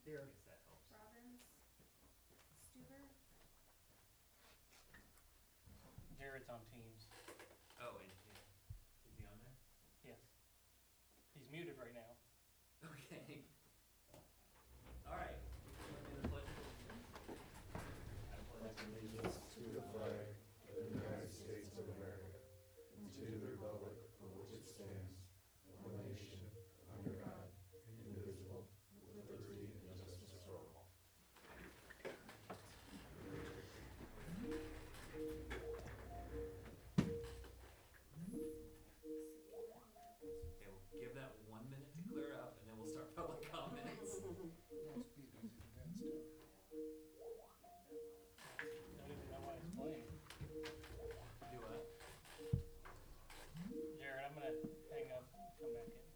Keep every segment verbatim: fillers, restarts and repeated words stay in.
Here. I guess that helps. Robbins, Stuber, Jared's on Teams. Oh, and yeah. Is he on there? Yes. He's muted right now. Okay. All right. Join me in the pledge of allegiance. I pledge allegiance to the flag of the United States of America and to the republic for which it stands, one nation, under God, indivisible, with liberty and justice for all. Okay, we'll give that one minute to clear up, and then we'll start public comments. No, speed music advanced too. Don't even know why it's playing. Do what? Jared, I'm gonna hang up and come back in.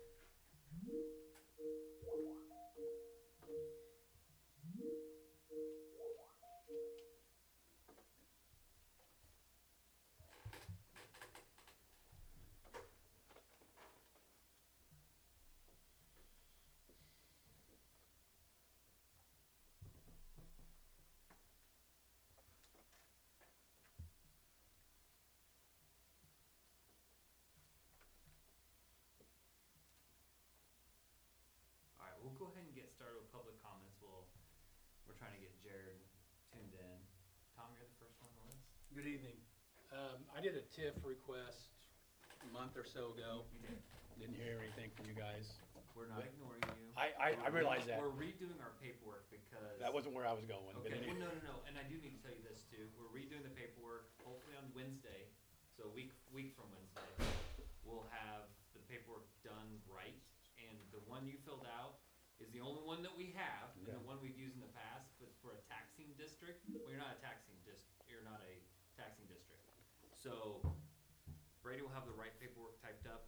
All right, we'll go ahead and get started with public comments. We'll, we're trying to get Jared tuned in. Tom, you're the first one on the list. Good evening. Um, I did a TIF request a month or so ago. You did. Didn't hear anything from you guys. We're not But- ignoring you. I, I, I We're realize re- that. We're redoing our paperwork because. That wasn't where I was going, but Okay, anyway. well, no, no, no, and I do need to tell you this too. We're redoing the paperwork, hopefully on Wednesday, so a week, week from Wednesday. We'll have the paperwork done right, and the one you filled out is the only one that we have, and the Okay. one we've used in the past, but for a taxing district, well, you're not a taxing dis, you're not a taxing district. So Brady will have the right paperwork typed up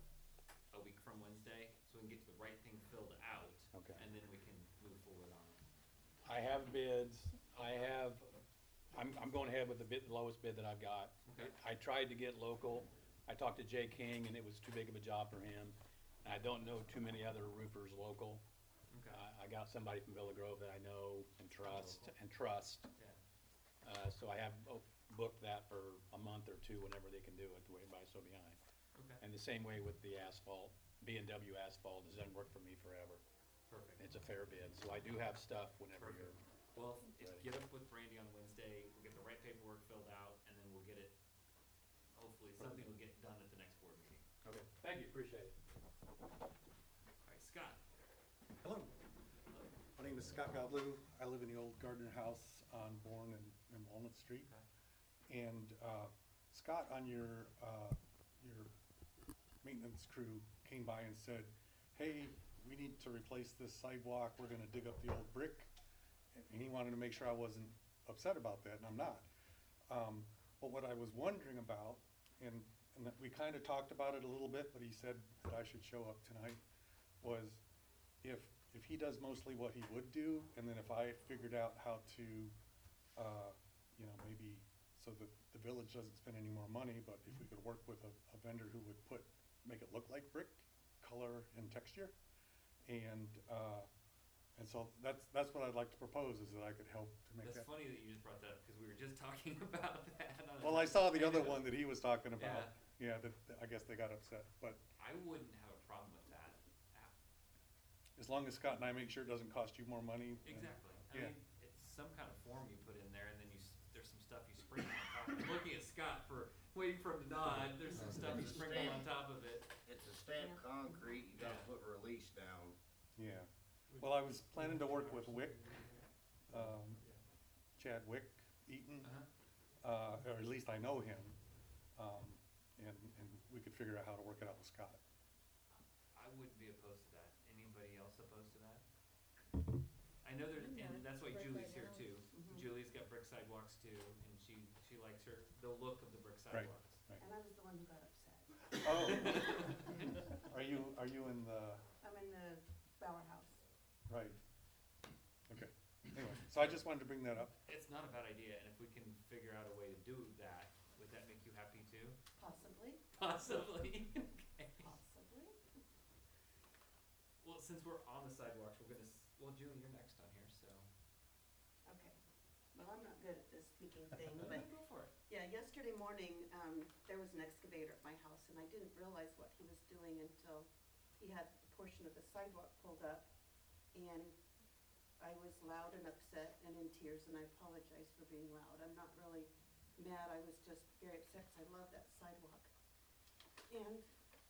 a week from Wednesday, so we can get to the right thing filled out. Okay. And then we can move forward on it. I have bids. I have, I'm, I'm going ahead with the bid, the lowest bid that I've got. Okay. I tried to get local. I talked to Jay King and it was too big of a job for him. And I don't know too many other roofers local. Okay. I, I got somebody from Villa Grove that I know and trust, Local. and trust. Yeah. Uh, so I have oh, booked that for a month or two whenever they can do it, the way everybody's so behind. Okay. And the same way with the asphalt, B and W asphalt, it doesn't work for me forever. Perfect. It's a fair bid, so I do have stuff whenever Perfect. you're, Well, if, Ready. get up with Randy on Wednesday, we'll get the right paperwork filled out, and then we'll get it, hopefully, something will get done at the next board meeting. okay, thank you, appreciate it. All right, Scott. Hello, Hello. my name is Scott Godlew. I live in the old Gardner House on Bourne and, and Walnut Street. Okay. And, uh, Scott, on your, uh, your maintenance crew came by and said, hey, we need to replace this sidewalk. We're gonna dig up the old brick. And he wanted to make sure I wasn't upset about that, and I'm not. Um, but what I was wondering about, and, and that we kind of talked about it a little bit, but he said that I should show up tonight, was if, if he does mostly what he would do, and then if I figured out how to, uh, you know, maybe so that the village doesn't spend any more money, but if we could work with a, a vendor who would put, make it look like brick, color and texture. And, uh, and so that's, that's what I'd like to propose, is that I could help to make That's that. funny that you just brought that up, because we were just talking about that. on a- Well, I saw the other know. one that he was talking about. Yeah, that, that I guess they got upset, but I wouldn't have a problem with that. Ah, as long as Scott and I make sure it doesn't cost you more money. then- Exactly. I Yeah. mean, it's some kind of form you put in there, and then you, s- there's some stuff you sprinkle on top. I'm looking at Scott for, waiting for him to nod. There's some stuff you sprinkle on top of it. It's a stamped concrete, you gotta Yeah. put release down. Yeah. Well, I was planning to work with Wick, um, Chad Wick Eaton, Uh-huh. uh, or at least I know him. Um, and, and we could figure out how to work it out with Scott. I wouldn't be opposed to that. Anybody else opposed to that? I know there's, I'm and done. that's why Brick Julie's right here now. too. Mhm. Julie's got brick sidewalks too, and she, she likes her, the look of the brick Right. sidewalks. And I was the one who got upset. Oh, are you, are you in the, I'm in the Bauer House. right? Okay, anyway, so I just wanted to bring that up. It's not a bad idea, and if we can figure out a way to do that, would that make you happy too? Possibly, Possibly. Okay. possibly. Well, since we're on the sidewalks, we're gonna, s- well, Julie, you're next on here, so. Okay. Well, I'm not good at this speaking thing, No, but go for it. yeah, yesterday morning, um, there was an excavator at my house and I didn't realize what he was doing until he had a portion of the sidewalk pulled up. And I was loud and upset and in tears, and I apologize for being loud. I'm not really mad, I was just very upset because I love that sidewalk. And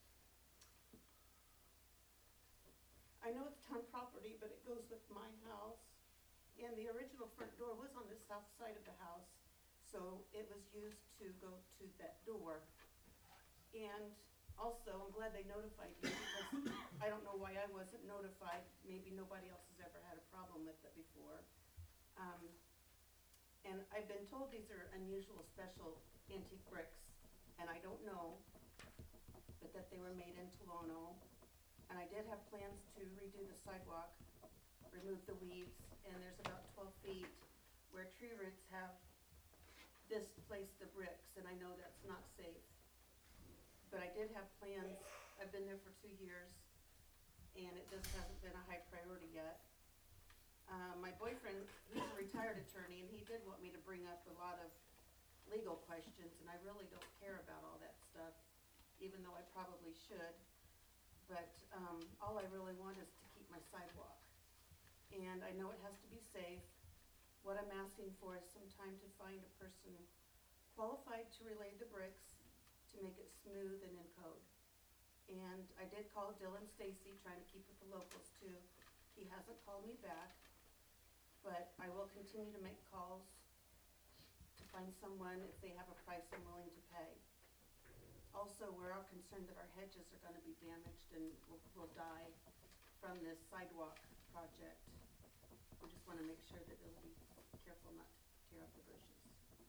I know it's town property, but it goes with my house. And the original front door was on the south side of the house, so it was used to go to that door. And also, I'm glad they notified you because I don't know why I wasn't notified. Maybe nobody else has ever had a problem with it before. Um, and I've been told these are unusual, special antique bricks, and I don't know, but that they were made in Tolono. And I did have plans to redo the sidewalk, remove the weeds, and there's about twelve feet where tree roots have displaced the bricks, and I know that's not safe. But I did have plans, I've been there for two years, and it just hasn't been a high priority yet. Uh, my boyfriend, he's a retired attorney, and he did want me to bring up a lot of legal questions, and I really don't care about all that stuff, even though I probably should. But, um, all I really want is to keep my sidewalk. And I know it has to be safe. What I'm asking for is some time to find a person qualified to relay the bricks, to make it smooth and in code. And I did call Dylan Stacy, trying to keep with the locals too. He hasn't called me back, but I will continue to make calls to find someone if they have a price I'm willing to pay. Also, we're all concerned that our hedges are gonna be damaged and will, will die from this sidewalk project. We just wanna make sure that they'll be careful not to tear up the bushes.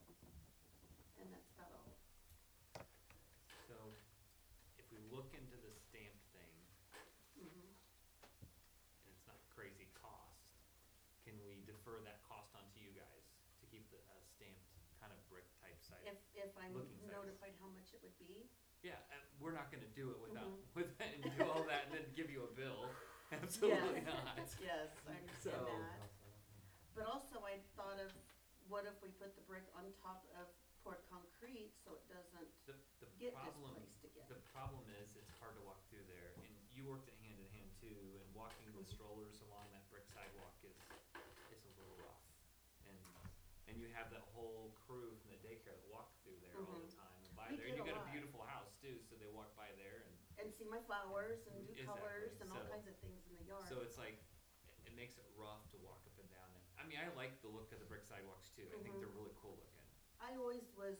And that's about all. So, if we look into the stamp thing, Mhm. and it's not crazy cost, can we defer that cost onto you guys to keep the, uh, stamped kind of brick type site? If, if I'm Looking size. notified how much it would be, Yeah, uh, we're not gonna do it without, Mhm. with, and do all that and then give you a bill, absolutely Yes. not. yes, I understand So- that. But also I thought of, what if we put the brick on top of poured concrete so it doesn't The, the get problem, displaced again? the problem is it's hard to walk through there, and you worked it hand in hand too, and walking the strollers along that brick sidewalk is, is a little rough. And, and you have that whole crew from the daycare that walk through there all the Mhm. time and by We there, and did you a got a lot. beautiful house too, so they walk by there and, And see my flowers and do Exactly, colors and all so- kinds of things in the yard. so it's like, it, it makes it rough to walk up and down it. I mean, I like the look of the brick sidewalks too, I think Mhm. they're really cool looking. I always was,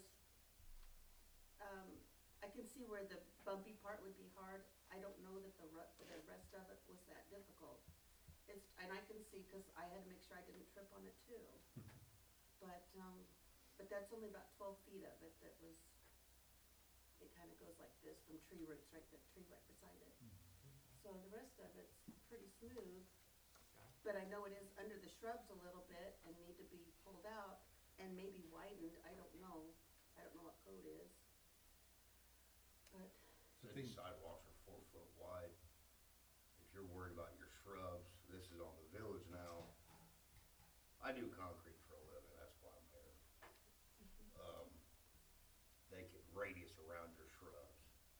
um, I can see where the bumpy part would be hard. I don't know that the ru- the rest of it was that difficult. It's, and I can see, cause I had to make sure I didn't trip on it too. But, um, but that's only about twelve feet of it that was, it kinda goes like this from tree roots, right, that tree right beside it. So the rest of it's pretty smooth, Okay. but I know it is under the shrubs a little bit and need to be pulled out and maybe widened, I don't know. I don't know what code is. But, Since thing- sidewalks are four foot wide, if you're worried about your shrubs, this is on the village now. I do concrete for a living, that's why I'm here. Um, they could radius around your shrubs.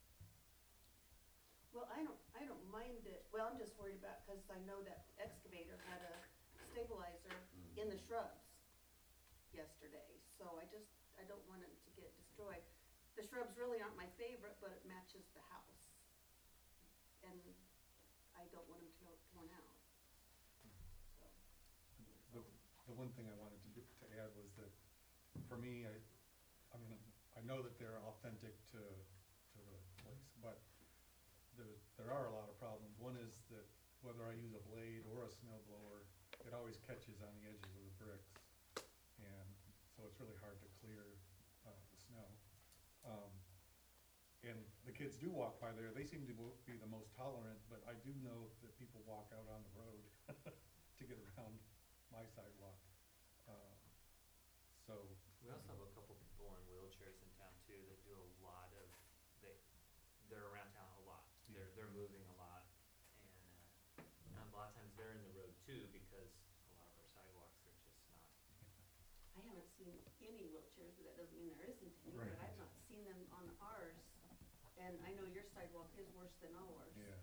well, I don't, I don't mind it, well, I'm just worried about, cause I know that excavator had a stabilizer in the shrubs yesterday, so I just, I don't want it to get destroyed. The shrubs really aren't my favorite, but it matches the house. And I don't want them to, torn out, so. The, the one thing I wanted to, do- to add was that, for me, I, I mean, I know that they're authentic to, to the place, but there, there are a lot of problems. One is that whether I use a blade or a snow blower, it always catches on the edges of the bricks. And so it's really hard to clear, uh, the snow. Um, and the kids do walk by there, they seem to wo- be the most tolerant, but I do know that people walk out on the road to get around my sidewalk. Um, so. We also have a couple people in wheelchairs in town too that do a lot of, they, they're around town a lot. They're, they're moving a lot, and, uh, and a lot of times they're in the road too because I haven't seen any wheelchairs, but that doesn't mean there isn't any, Right. but I've not seen them on ours. And I know your sidewalk is worse than ours. Yeah.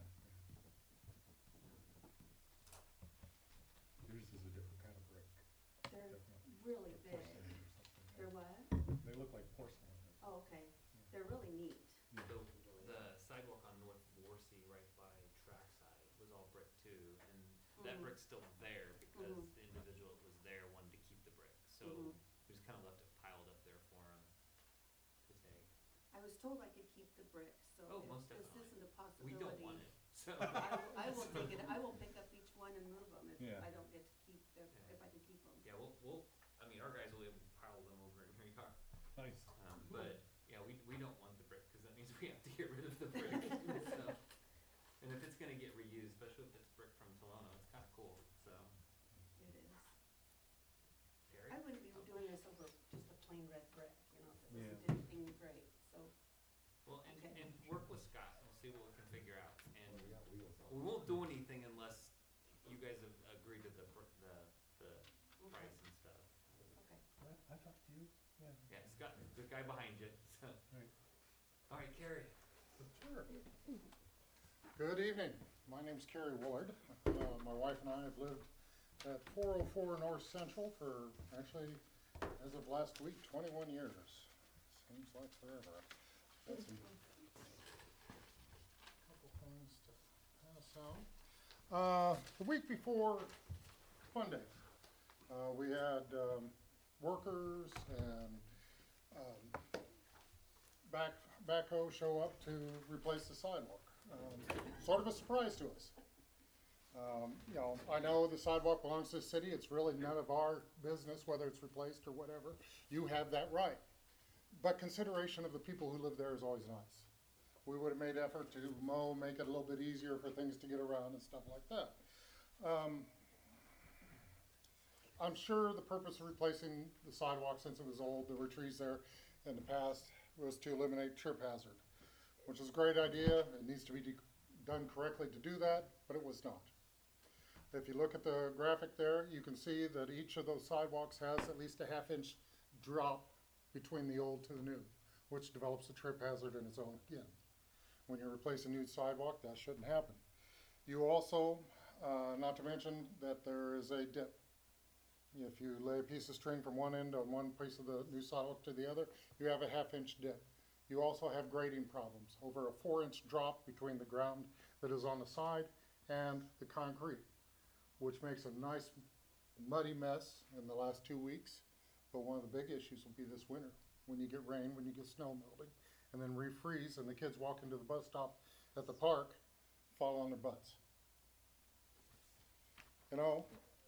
Yours is a different kind of brick. They're Definitely. really big. Porcelain or something. yeah. They're what? They look like porcelain. Oh, okay. They're really neat. The, the sidewalk on North Warsi right by Trackside was all brick too, and that Mhm. brick's still there because Mhm. the individual that was there wanted to keep the brick, so Mhm. we just kinda left it piled up there for him to take. I was told I could keep the bricks, so Oh, if most this definitely. isn't a We possibility. don't want it, so. I will, I will take it, I will pick up each one and move them if Yeah. I don't get to keep, if, Yeah. if I can keep them. Yeah, we'll, we'll, I mean, our guys will even pile them over in your yard, Nice. um, but, yeah, we, we don't want the brick, cause that means we have to get rid of the brick, so. And if it's gonna get reused, especially if it's brick from Tolono, it's kinda cool, so. It is. Gary? I wouldn't be Oh. doing this over just a plain red brick, you know, if it Yeah. wasn't anything great, so. Well, and, Okay. and work with Scott, and we'll see what we can figure out, and We got wheels on. we won't do anything unless you guys have agreed to the, pr- the, the Okay. price and stuff. Okay. I, I talked to you, yeah. Yeah, Scott, the guy behind you, so. Right. Alright, Carrie. Sure. Good evening. My name's Kerry Woolard. Uh, my wife and I have lived at four oh four North Central for actually, as of last week, twenty-one years. Seems like forever. Got some couple things to pass out. Uh, the week before Fun Day, uh, we had um, workers and um, back backhoe show up to replace the sidewalk. Um, sort of a surprise to us. Um, you know, I know the sidewalk belongs to the city. It's really none of our business whether it's replaced or whatever. You have that right. But consideration of the people who live there is always nice. We would have made effort to mow, make it a little bit easier for things to get around and stuff like that. Um, I'm sure the purpose of replacing the sidewalk, since it was old, there were trees there in the past, was to eliminate trip hazard, which is a great idea. It needs to be de- done correctly to do that, but it was not. If you look at the graphic there, you can see that each of those sidewalks has at least a half inch drop between the old to the new, which develops a trip hazard in its own again. When you replace a new sidewalk, that shouldn't happen. You also, uh, not to mention that there is a dip. If you lay a piece of string from one end on one piece of the new sidewalk to the other, you have a half inch dip. You also have grading problems, over a four inch drop between the ground that is on the side and the concrete, which makes a nice muddy mess in the last two weeks. But one of the big issues will be this winter, when you get rain, when you get snow melting, and then refreeze, and the kids walk into the bus stop at the park, fall on their butts. You know,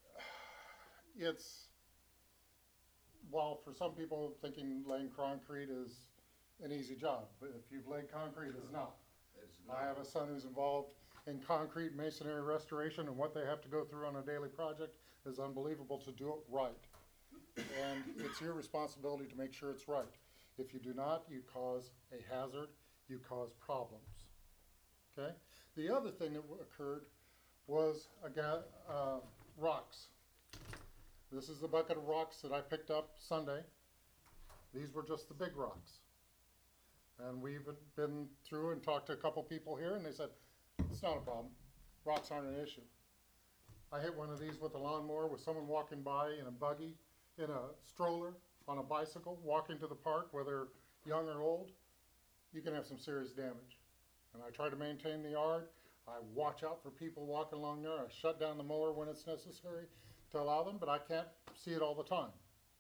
it's, while for some people thinking laying concrete is an easy job, but if you've laid concrete, it's not. It's I have a son who's involved in concrete masonry restoration, and what they have to go through on a daily project is unbelievable to do it right. And it's your responsibility to make sure it's right. If you do not, you cause a hazard, you cause problems. Okay? The other thing that w- occurred was a ga- uh, rocks. This is the bucket of rocks that I picked up Sunday. These were just the big rocks. And we've been through and talked to a couple people here, and they said, it's not a problem. Rocks aren't an issue. I hit one of these with a lawnmower with someone walking by in a buggy, in a stroller, on a bicycle, walking to the park, whether young or old. You can have some serious damage. And I try to maintain the yard. I watch out for people walking along there. I shut down the mower when it's necessary to allow them, but I can't see it all the time.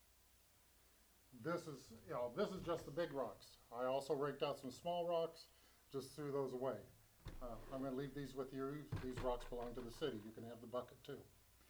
This is, you know, this is just the big rocks. I also raked out some small rocks, just threw those away. Uh, I'm gonna leave these with you. These rocks belong to the city. You can have the bucket too.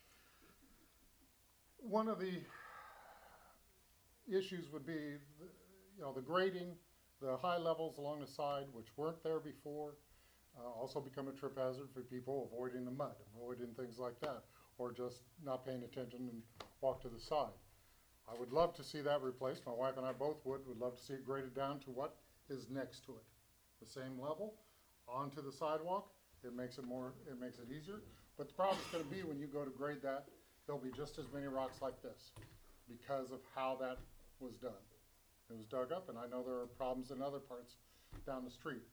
One of the issues would be, the, you know, the grading, the high levels along the side, which weren't there before, uh, also become a trip hazard for people avoiding the mud, avoiding things like that, or just not paying attention and walk to the side. I would love to see that replaced. My wife and I both would. Would love to see it graded down to what is next to it. The same level, onto the sidewalk. It makes it more, it makes it easier. But the problem is gonna be when you go to grade that, there'll be just as many rocks like this. because of how that was done. It was dug up, and I know there are problems in other parts down the street.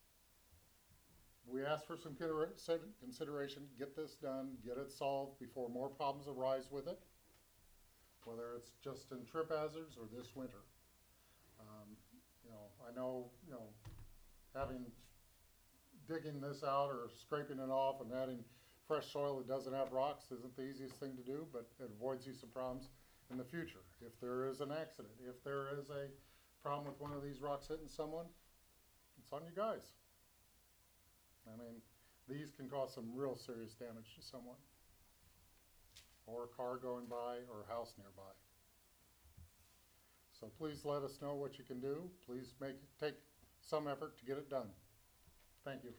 We ask for some consider- consideration, get this done, get it solved before more problems arise with it, whether it's just in trip hazards or this winter. Um, you know, I know, you know, having, digging this out or scraping it off and adding fresh soil that doesn't have rocks isn't the easiest thing to do, but it avoids you some problems in the future. If there is an accident, if there is a problem with one of these rocks hitting someone, it's on you guys. I mean, these can cause some real serious damage to someone, or a car going by, or a house nearby. So please let us know what you can do. Please make, take some effort to get it done. Thank you.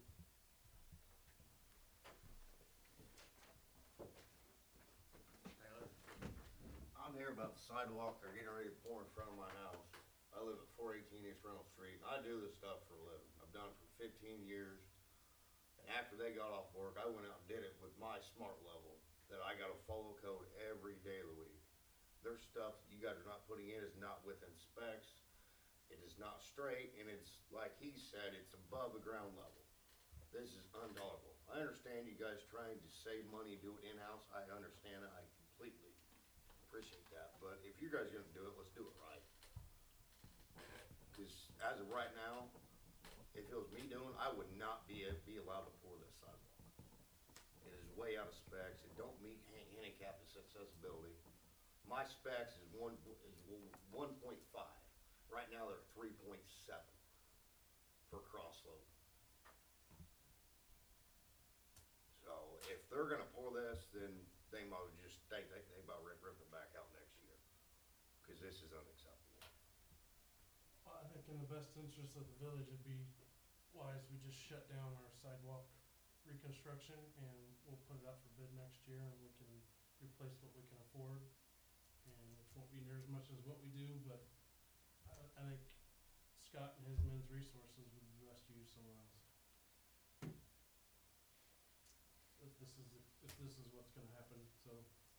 Taylor, I'm here about the sidewalk they're getting ready to pour in front of my house. I live at four eighteen East Reynolds Street. I do this stuff for a living. I've done it for fifteen years. And after they got off work, I went out and did it with my smart level that I gotta follow code every day of the week. There's stuff that you guys are not putting in is not within specs. It is not straight, and it's, like he said, it's above the ground level. This is untolerable. I understand you guys trying to save money, do it in-house. I understand it. I completely appreciate that. But if you guys are gonna do it, let's do it right. Because as of right now, if it was me doing, I would not be, be allowed to pour this sidewalk. It is way out of specs. It don't meet han- handicap accessibility. My specs is one, is one point five. Right now, they're three point seven for cross slope. So if they're gonna pour this, then they might just, they, they, they about rip, rip it back out next year. Cause this is unacceptable. Well, I think in the best interest of the village, it'd be wise we just shut down our sidewalk reconstruction and we'll put it out for bid next year and we can replace what we can afford. And which won't be near as much as what we do, but I, I think Scott and his men's resources would be best used somewhere else. If this is, if this is what's gonna happen, so.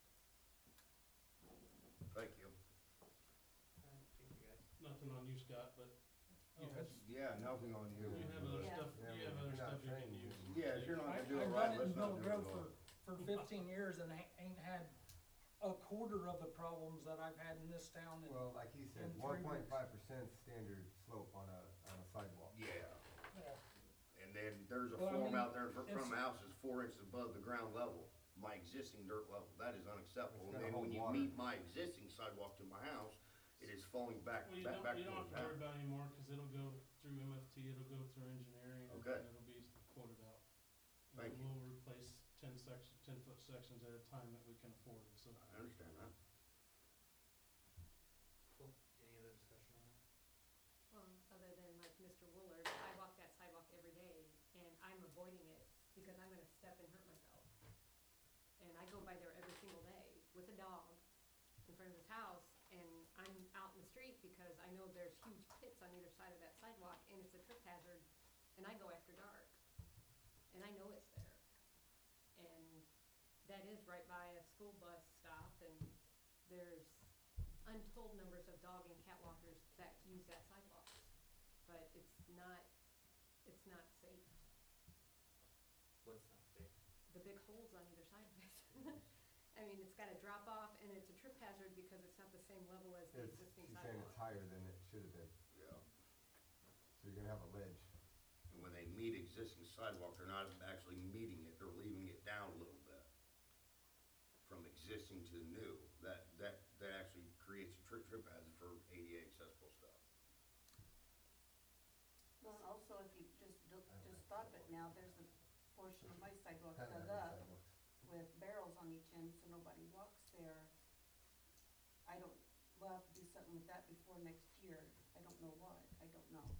Thank you. Alright, thank you guys. Nothing on you, Scott, but you Oh, have, Yeah, nothing on you. you have other Yeah. stuff, Yeah, you have we're other not stuff you can trained. use. Yeah, if you're not I, gonna do it I've right, done it let's in not Middle do it Grove at for, all. for fifteen years and I ain't had a quarter of the problems that I've had in this town in, Well, like he said, in one three point weeks. five percent standard slope on a, on a sidewalk. Yeah. Yeah. And then there's a Well, I form mean, out there in front of it's- my house is four inches above the ground level, my existing dirt level. That is unacceptable. It's And gonna then when hold you water. meet my existing sidewalk to my house, it is falling back, Well, you back, don't, back you don't towards have to worry town. about it anymore, cause it'll go through M F T, it'll go through engineering, and Okay. it'll be quoted out. And Thank you. We'll replace ten section, ten foot sections at a time that we can afford, so. I understand that. Cool. Any other discussion on that? Well, other than like Mister Woolard, I walk that sidewalk every day and I'm avoiding it because I'm gonna step and hurt myself. And I go by there every single day with a dog in front of his house and I'm out in the street because I know there's huge pits on either side of that sidewalk and it's a trip hazard and I go after dark. And I know it's there. And that is right by a school bus stop and there's untold numbers of dog and cat walkers that use that sidewalk. But it's not, it's not safe. What's not safe? The big holes on either side of it. I mean, it's got a drop off and it's a trip hazard because it's not the same level as the It's, existing she's saying it's sidewalk. higher than it should have been, Yeah. so you're gonna have a ledge. And when they meet existing sidewalk, they're not actually meeting it, they're leaving it down a little bit. From existing to new, that, that, that actually creates a trip, trip hazard for A D A accessible stuff. Well, also, if you just, do- just stop it now, there's a portion of my sidewalk Kinda dug like up sidewalks. with barrels on each end, so nobody walks there. I don't, we'll have to do something with that before next year. I don't know what, I don't know.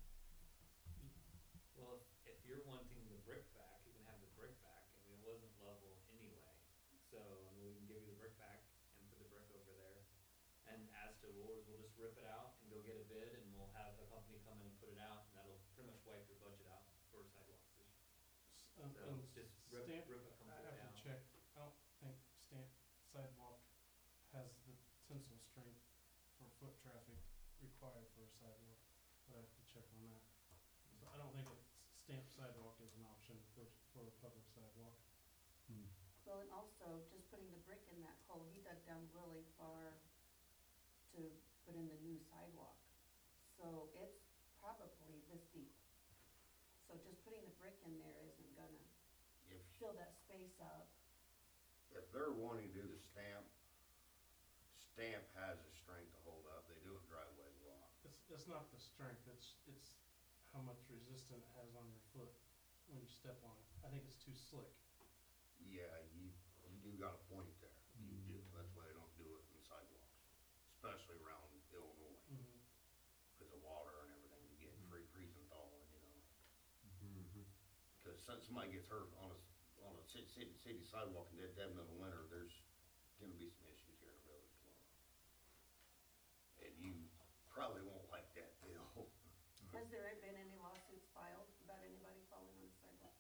Well, if, if you're wanting the brick back, you can have the brick back. I mean, it wasn't level anyway. So, I mean, we can give you the brick back and put the brick over there. And as to Woolers, we'll just rip it out and go get a bid and we'll have a company come in and put it out and that'll pretty much wipe your budget out for sidewalks this year. S- Um, So, and just rip, Stamp, rip it I completely have down. to check, I don't think Stamp sidewalk has the tensile strength for foot traffic required for a sidewalk, but I have to check on that. So I don't think a stamped sidewalk is an option for, for a public sidewalk. Well, and also, just putting the brick in that hole, he dug down really far to put in the new sidewalk. So it's probably this deep. So just putting the brick in there isn't gonna If, fill that space up. if they're wanting to do the stamp, stamp has the strength to hold up, they do it driveway block. It's, it's not the strength, it's, it's how much resistance it has on your foot when you step on it. I think it's too slick. Yeah, you, you do got a point there, you do, that's why they don't do it in sidewalks, especially around Illinois, Mm-hmm. cause of water and everything, you get free freezing thawing, you know. Mm-hmm. Cause since somebody gets hurt on a, s- on a city, city, city sidewalk in dead, dead middle of winter, there's gonna be some issues here in the village tomorrow. And you probably won't like that, Bill. Has there been any lawsuits filed about anybody falling on a sidewalk?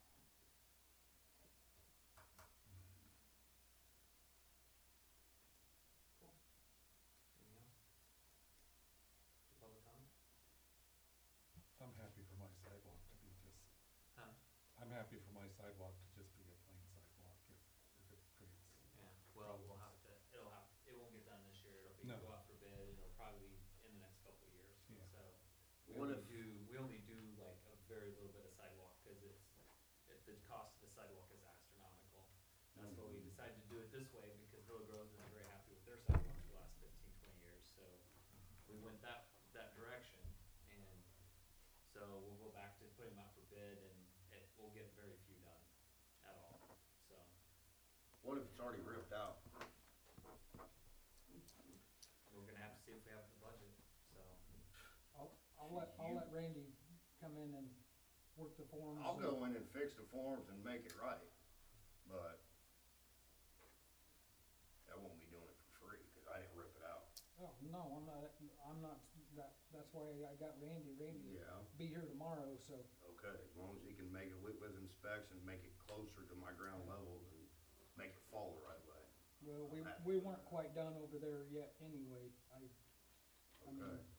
Anything else? Public comment? I'm happy for my sidewalk to be just, Huh? I'm happy for my sidewalk to just be a plain sidewalk if, if it creates. Yeah, well, we'll have to, it'll have, it won't get done this year, it'll be, No. go out for bid, it'll probably be in the next couple of years, Yeah. so. We What only if- do, we only do like a very little bit of sidewalk, cause it's, it, the cost of the sidewalk is astronomical. That's why we decided to do it this way, because Villa Grove's been very happy with their sidewalks for the last fifteen, twenty years, so we went that, that direction, and so we'll go back to putting them out for bid, and it, we'll get very few done at all, so. What if it's already ripped out? We're gonna have to see if we have the budget, so. I'll, I'll let, I'll let Randy come in and work the forms. I'll and- go in and fix the forms and make it right, but I won't be doing it for free, cause I didn't rip it out. Oh, no, I'm not, I'm not, that, that's why I got Randy, Randy will Yeah, be here tomorrow, so. okay, as long as he can make it with, with inspection, make it closer to my ground level and make it fall the right way. Well, we, Happy we with weren't that. quite done over there yet anyway. I, I mean, Okay,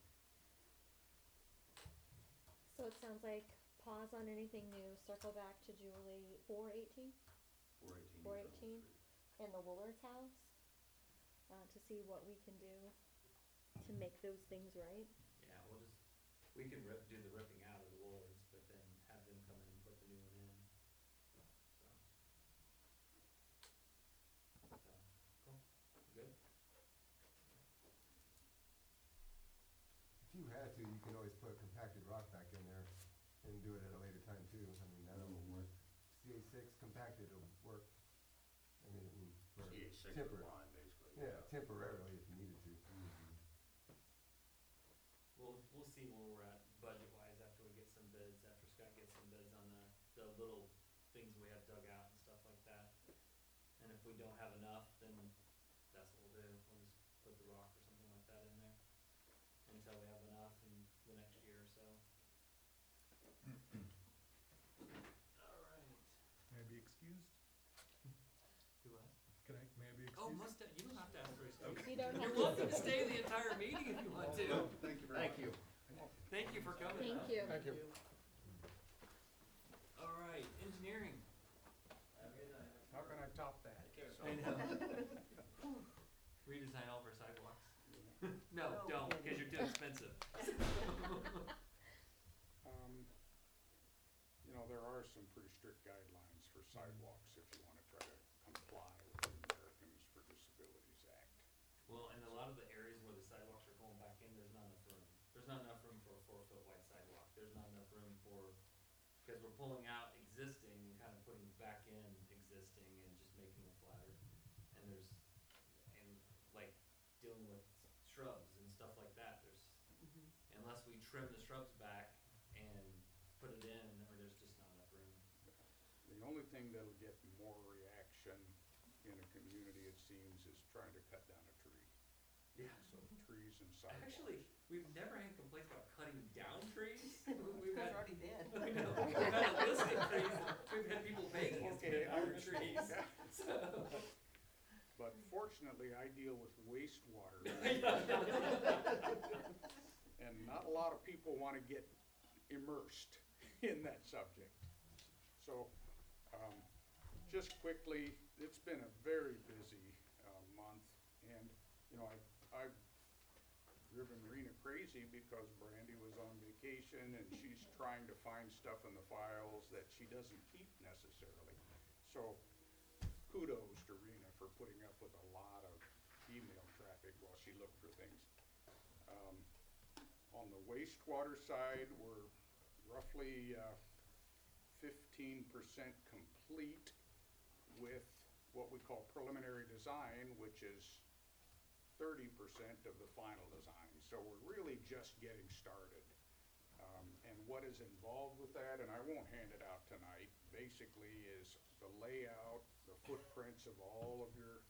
So it sounds like pause on anything new, circle back to Julie, four eighteen, four eighteen. four eighteen, and the Woolard's house, uh, to see what we can do to make those things right. Yeah, we'll just, we can rip, do the ripping out of the Willards, but then have them come in and put the new one in, so. So, cool, good? If you had to, you can always put compacted rock back in there and do it at a later time too. I mean, that'll work. C A six compacted will work. I mean, I mean, for C A six tempor- line, basically. Yeah, temporarily if you needed to. We'll, we'll see where we're at budget-wise after we get some bids, after Scott gets some bids on the, the little things we have dug out and stuff like that. And if we don't have enough, then that's what we'll do, we'll just put the rock or something like that in there until we have enough in the next year or so. Alright, May I be excused? do what? Can I, may I be excused? Oh, must, you don't have to ask for excuse. You don't have You're to. welcome to stay the entire meeting if you want to. Thank you very Thank much. you. Thank you for coming. Thank you. Thank you. All right, engineering. how can I top that? I know. Redesign all of our sidewalks. No, No don't, kidding. because you're too expensive. Um, you know, there are some pretty strict guidelines for sidewalks if you wanna try to comply with the Americans with Disabilities Act. Well, and a lot of the areas where the sidewalks are going back in, there's not enough room. There's not enough room for a four foot wide sidewalk. There's not enough room for, because we're pulling out existing and kind of putting back in existing and just making it flatter. And there's, and like dealing with shrubs and stuff like that, there's, Mhm. unless we trim the shrubs back and put it in, or there's just not enough room. The only thing that'll get more reaction in a community, it seems, is trying to cut down a tree. Yeah. So trees and sidewalks. Actually, we've never had complaints about cutting down trees. We've Guys had, already did. I know, we've had a list of trees, we've had people begging us to Okay, cut I down understand. trees. Yeah. So, But fortunately, unfortunately, I deal with wastewater. And not a lot of people want to get immersed in that subject. So, um, just quickly, it's been a very busy, uh, month, and, you know, I've, I've driven Rena crazy because Brandy was on vacation and she's trying to find stuff in the files that she doesn't keep necessarily. So, kudos to Rena for putting up with a lot of email traffic while she looked for things. Um, on the wastewater side, we're roughly, uh, fifteen percent complete with what we call preliminary design, which is thirty percent of the final design. So we're really just getting started. Um, and what is involved with that, and I won't hand it out tonight, basically is the layout, the footprints of all of your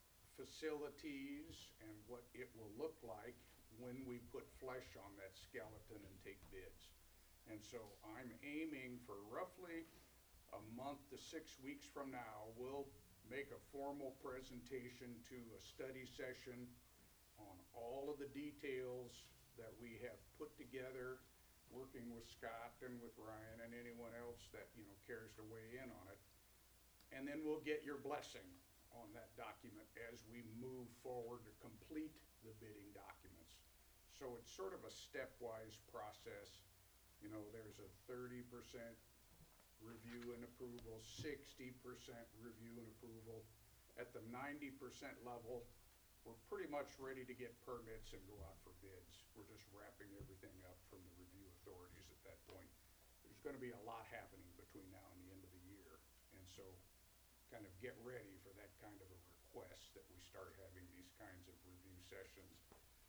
facilities and what it will look like when we put flesh on that skeleton and take bids. And so I'm aiming for roughly a month to six weeks from now, we'll make a formal presentation to a study session on all of the details that we have put together, working with Scott and with Ryan and anyone else that, you know, cares to weigh in on it. And then we'll get your blessing on that document as we move forward to complete the bidding documents. So it's sort of a stepwise process. You know, there's a thirty percent review and approval, sixty percent review and approval. At the ninety percent level, we're pretty much ready to get permits and go out for bids. We're just wrapping everything up from the review authorities at that point. There's gonna be a lot happening between now and the end of the year. And so kind of get ready for that kind of a request that we start having these kinds of review sessions.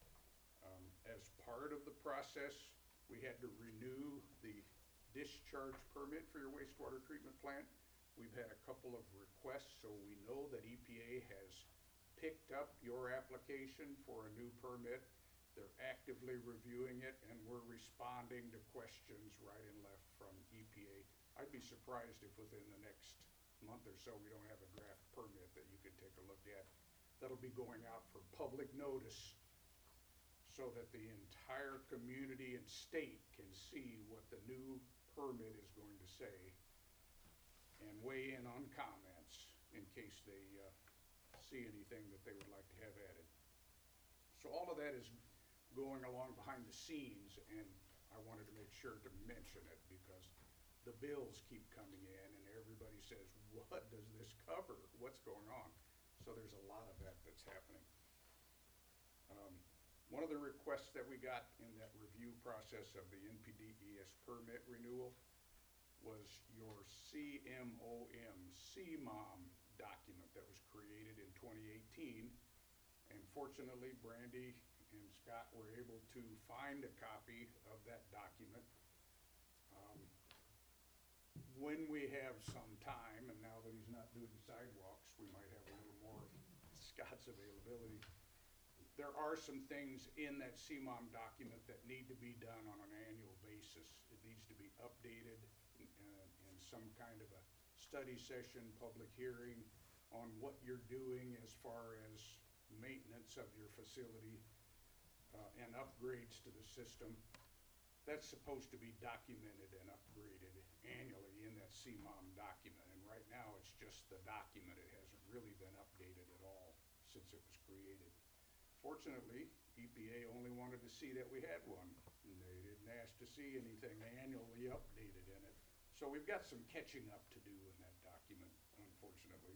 Um, as part of the process, we had to renew the discharge permit for your wastewater treatment plant. We've had a couple of requests, so we know that E P A has picked up your application for a new permit. They're actively reviewing it, and we're responding to questions right and left from E P A. I'd be surprised if within the next month or so we don't have a draft permit that you can take a look at. That'll be going out for public notice so that the entire community and state can see what the new permit is going to say and weigh in on comments in case they uh, see anything that they would like to have added. So all of that is going along behind the scenes, and I wanted to make sure to mention it because the bills keep coming in and everybody says, what does this cover? What's going on? So there's a lot of that that's happening. Um, one of the requests that we got in that review process of the N P D E S permit renewal was your C M O M, C M O M document that was created in twenty eighteen. And fortunately, Brandy and Scott were able to find a copy of that document. Um, when we have some time, and now that he's not doing sidewalks, we might have a little more of Scott's availability. There are some things in that C M O M document that need to be done on an annual basis. It needs to be updated in, uh, in some kind of a study session, public hearing on what you're doing as far as maintenance of your facility uh, and upgrades to the system. That's supposed to be documented and upgraded annually in that C M O M document. And right now, it's just the document. It hasn't really been updated at all since it was created. Fortunately, E P A only wanted to see that we had one, and they didn't ask to see anything annually updated in it. So we've got some catching up to do in that document, unfortunately.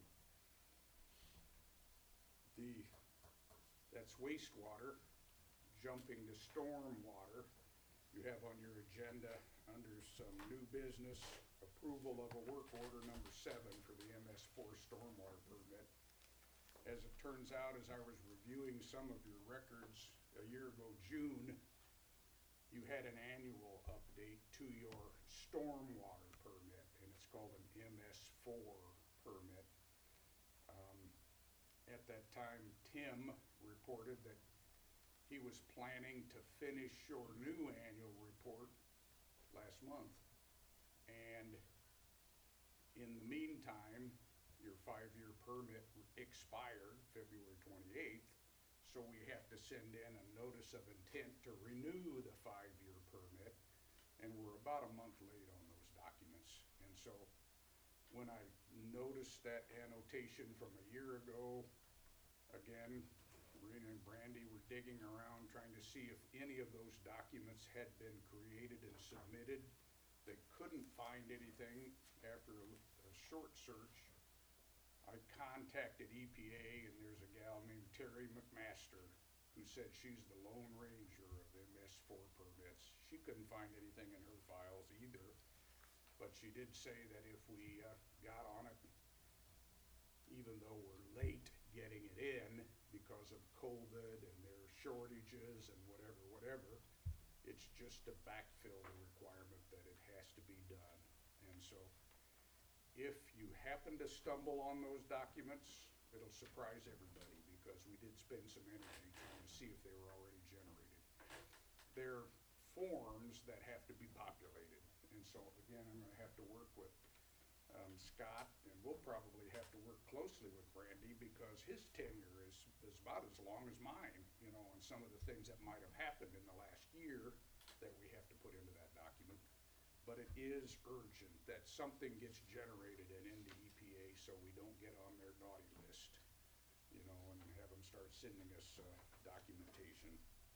The, that's wastewater. Jumping to stormwater, you have on your agenda under some new business, approval of a work order number seven for the M S four stormwater permit. As it turns out, as I was reviewing some of your records a year ago, June, you had an annual update to your stormwater permit, and it's called an M S four permit. Um, at that time, Tim reported that he was planning to finish your new annual report last month. And in the meantime, your five-year permit expired February twenty-eighth, so we have to send in a notice of intent to renew the five-year permit, and we're about a month late on those documents. And so, when I noticed that annotation from a year ago, again, Rena and Brandy were digging around trying to see if any of those documents had been created and submitted. They couldn't find anything. After a, a short search, I contacted E P A, and there's a gal named Terry McMaster who said she's the Lone Ranger of M S four permits. She couldn't find anything in her files either, but she did say that if we uh, got on it, even though we're late getting it in because of COVID and their shortages and whatever, whatever, it's just to backfill the requirement that it has to be done. And so, if you happen to stumble on those documents, it'll surprise everybody because we did spend some energy trying to see if they were already generated. They're forms that have to be populated. And so, again, I'm gonna have to work with um, Scott, and we'll probably have to work closely with Brandy because his tenure is, is about as long as mine, you know, on some of the things that might have happened in the last year that we have to put into that document. But it is urgent that something gets generated and into E P A so we don't get on their naughty list, you know, and have them start sending us uh, documentation.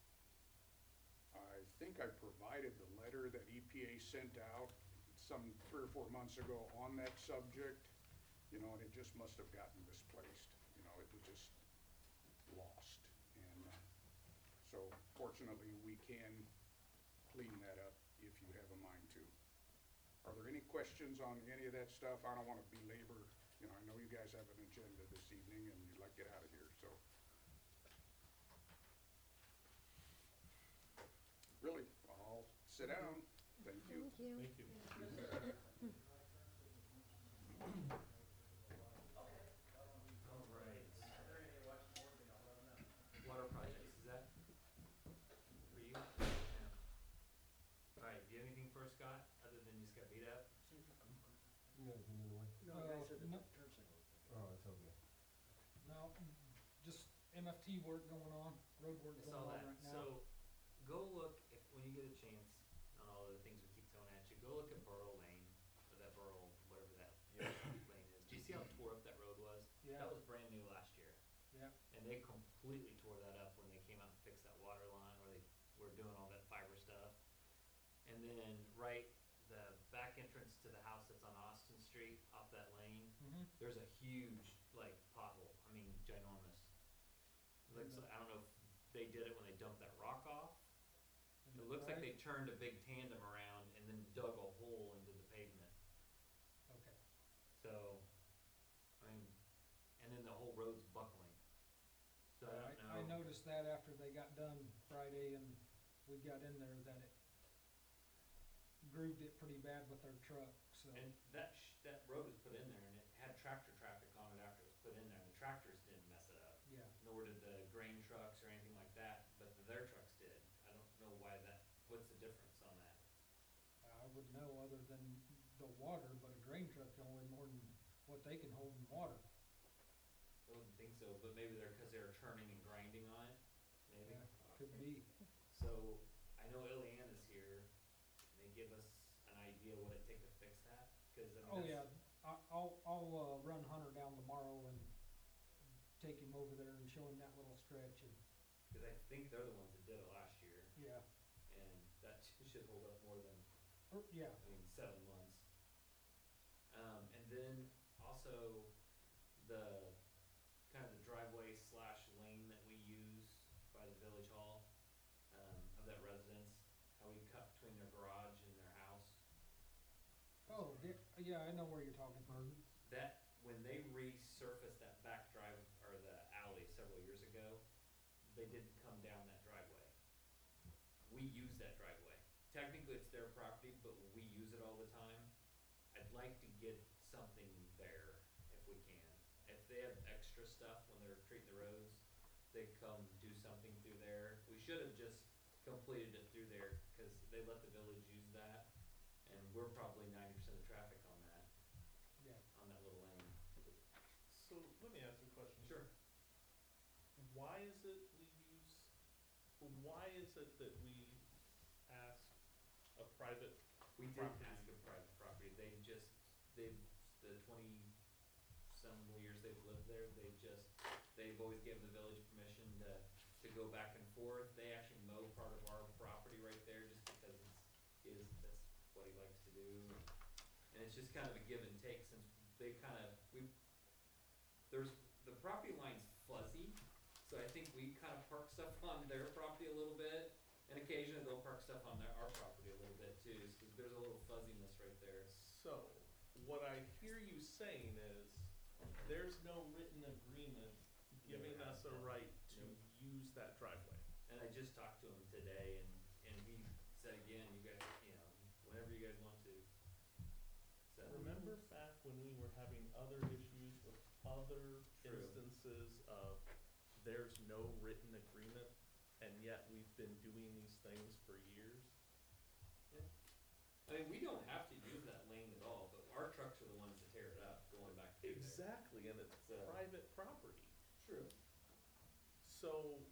I think I provided the letter that E P A sent out some three or four months ago on that subject, you know, and it just must have gotten misplaced. You know, it was just lost. And uh, so fortunately, we can clean that up if you have a mind to. Are there any questions on any of that stuff? I don't want to belabor, you know, I know you guys have an agenda this evening and you'd like to get out of here, so. Really, I'll sit down. Thank you. Thank you. Thank you. Alright. Water projects, is that for you? Alright, do you have anything for us, Scott, other than you just got beat up? You got anything in the way? No, the guy said the no. Oh, it's okay. No, just M F T work going on, road work I going saw on that, right now. so, go look, if, when you get a chance, on all of the things we keep throwing at you, go look at Burl Lane, or that Burl, whatever that lane is. Do you see how tore up that road was? Yeah. That was brand new last year. Yeah. And they completely tore that up when they came out and fixed that water line, where they were doing all that fiber stuff. And then, right, the back entrance to the house that's on Austin Street, off that lane, Mhm. there's a huge, like, pothole, I mean, ginormous. Looks like, I don't know if they did it when they dumped that rock off. And It the looks like drive- they turned a big tandem around and then dug a hole into the pavement. Okay. So, I mean, and then the whole road's buckling. So I don't know. I noticed that after they got done Friday and we got in there that it grooved it pretty bad with our truck, so. And that sh- that road was put in there and it had tractor traffic on it after it was put in there, and the tractors didn't mess it up. Yeah. Nor did the grain trucks or anything like that, but the, their trucks did. I don't know why that, what's the difference on that? I wouldn't know other than the water, but a grain truck can only more than what they can hold in water. I wouldn't think so, but maybe they're, cause they were turning and grinding on it, maybe? Yeah, could be. So, I know Ileana's here, and they give us an idea what it'd take to fix that, cause I mean, Oh, that's- yeah, I, I'll, I'll, uh, run Hunter down tomorrow and take him over there and show him that little stretch and, Cause I think they're the ones that did it last year, yeah, and that should hold up more than, or, yeah, I mean, seven months. Um, and then also the, kind of the driveway slash lane that we use by the village hall, um, of that residence, how we cut between their garage and their house. oh, yeah, yeah, I know where you're talking from. That, when they resurfaced that back drive, or the alley several years ago, they didn't come down that driveway. We use that driveway. Technically, it's their property, but we use it all the time. I'd like to get something there if we can. If they have extra stuff when they're treating the roads, they come do something through there. We should have just completed it through there, cause they let the village use that, and we're probably ninety percent of the traffic on that, Yeah. on that little lane. So let me ask you a question why is it that we ask a private, We did property. ask a private property, they just, they've, the twenty-some years they've lived there, they just, they've always given the village permission to, to go back and forth. They actually mow part of our property right there just because it's, is, that's what he likes to do. And it's just kind of a give and take since they kind of, we, there's, the property line's fuzzy, so I think we kind of park stuff on their property a little bit. And occasionally they'll park stuff on their, our property a little bit too, so there's a little fuzziness right there. so, what I hear you saying is, there's no written agreement giving Never us has a been. right to Nope. use that driveway. And I just talked to him today and, and he said again, you guys, you know, whenever you guys want to. So. Remember back when we were having other issues with other True. instances of there's no written agreement, and yet we've been doing these things for years? I mean, we don't have to use that lane at all, but our trucks are the ones that tear it up going back through there. Exactly, and it's So- private property. True. So,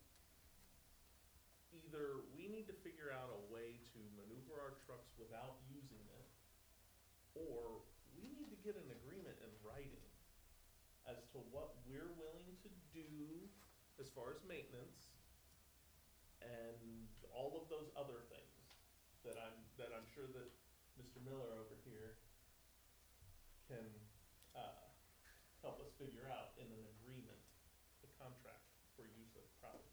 either we need to figure out a way to maneuver our trucks without using it, or we need to get an agreement in writing as to what we're willing to do as far as maintenance and all of those other things that I'm, that I'm sure that Mister Miller over here can, uh, help us figure out in an agreement, the contract for use of property.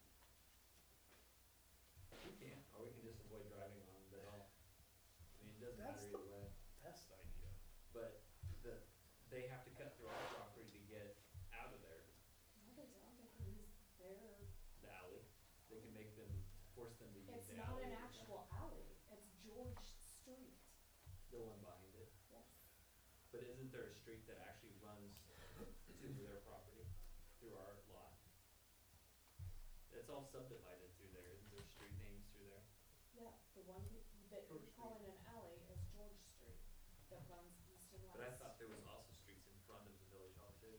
We can, or we can just avoid driving on it at all. I mean, it doesn't That's matter the- either way, Best idea. but the, they have to cut through our property to get out of there, No, they don't, they can use their, the alley. They can make them, force them to use it's the not alley. an actual alley, it's George Street, The one behind it. yes. But isn't there a street that actually runs to their property, through our lot? It's all subdivided through there, isn't there street names through there? Yeah, the one he- that you're George calling an alley is George Street, that runs east and west. But I thought there was also streets in front of the village hall too.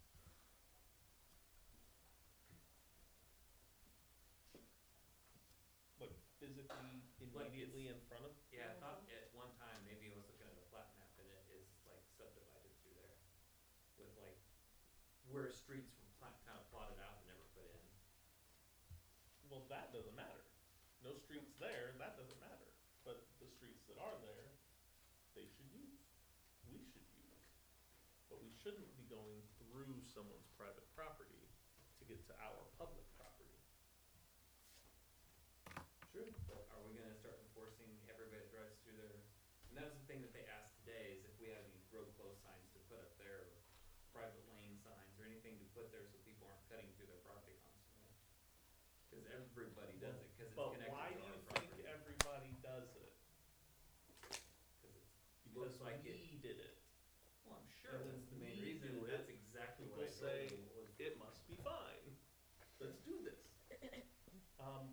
Like physically, Like immediately in front of, Yeah, I thought at one time, maybe I was looking at a plat map and it is like subdivided through there. With like, where streets were pla- kind of plotted out and never put in. well, that doesn't matter. No streets there, that doesn't matter. But the streets that are there, they should use, we should use. But we shouldn't be going through someone's private property to get to our public property. True. But are we gonna start enforcing everybody that drives through there? And that was the thing that they asked today, is if we have any road closed signs to put up there, or private lane signs, or anything to put there so people aren't cutting through their property constantly. Cause everybody does it, cause it's But connected to why our do you property. think everybody does it? Cause it Because looks like it, we did it. well, I'm sure And that's the when main we reason, do and that's it, exactly what People I told say, them was. it must be fine, let's do this. Um,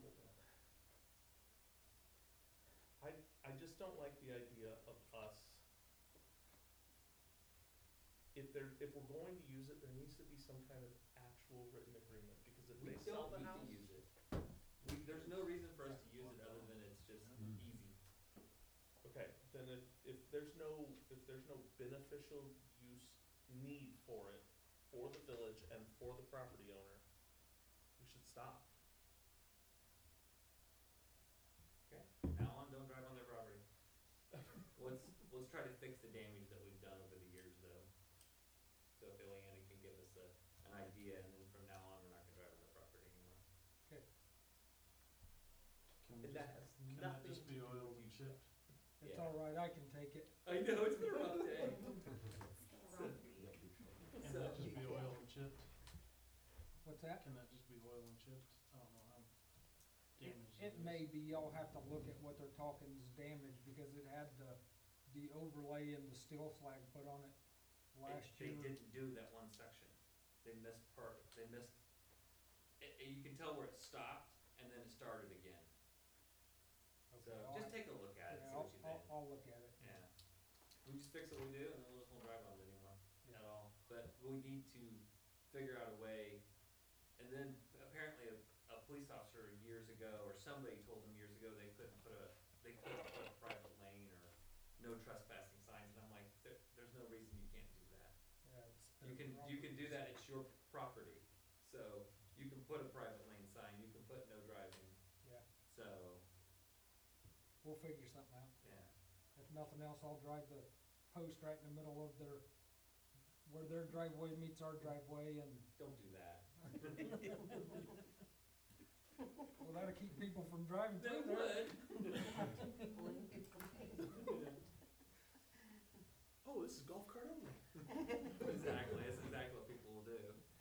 I, I just don't like the idea of us, if there, if we're going to use it, there needs to be some kind of actual written agreement, because if We they sell don't the need house. to use it. We, there's no reason for us to use it other than it's just easy. Okay, then if, if there's no, if there's no beneficial use need for it, for the village and for the property owner, we should stop. Okay, now on, don't drive on their property. Let's, let's try to fix the damage that we've done over the years though. So if Ileana can give us a, an idea, and then from now on, we're not gonna drive on their property anymore. Okay, Can we And that just, has can that nothing just to be do oiled with and you. chipped? it's Yeah. all right, I can take it. I know, it's been a rough day. It's the rough week. Can So- that just be oil and chipped? What's that? Can that just be oil and chipped? I don't know how It, damaged it it is. may be, y'all have to look at what they're talking is damage, because it had the, the overlay and the steel slag put on it last They- year. They didn't do that one section. They missed part, they missed, it, it- you can tell where it stopped and then it started again. So Okay, I'll just have- take a look at it, yeah, see I'll, what you I'll, think. I'll look at it. Yeah. We just fix what we do and then we'll just won't drive on it anymore Yeah. at all. But we need to figure out a way, and then apparently a, a police officer years ago ago, or somebody told them years ago they couldn't put a, they couldn't put a private lane or no trespassing signs, and I'm like, there, there's no reason you can't do that. Yeah, it's You their can, you can do property. that, it's your property, so you can put a private lane sign, you can put no driving, Yeah, so, we'll figure something out. yeah. If nothing else, I'll drive the post right in the middle of their, where their driveway meets our driveway and, Don't do that. well, that'll keep people from driving They through there. would. Oh, this is golf cart only. Exactly, that's exactly what people will do.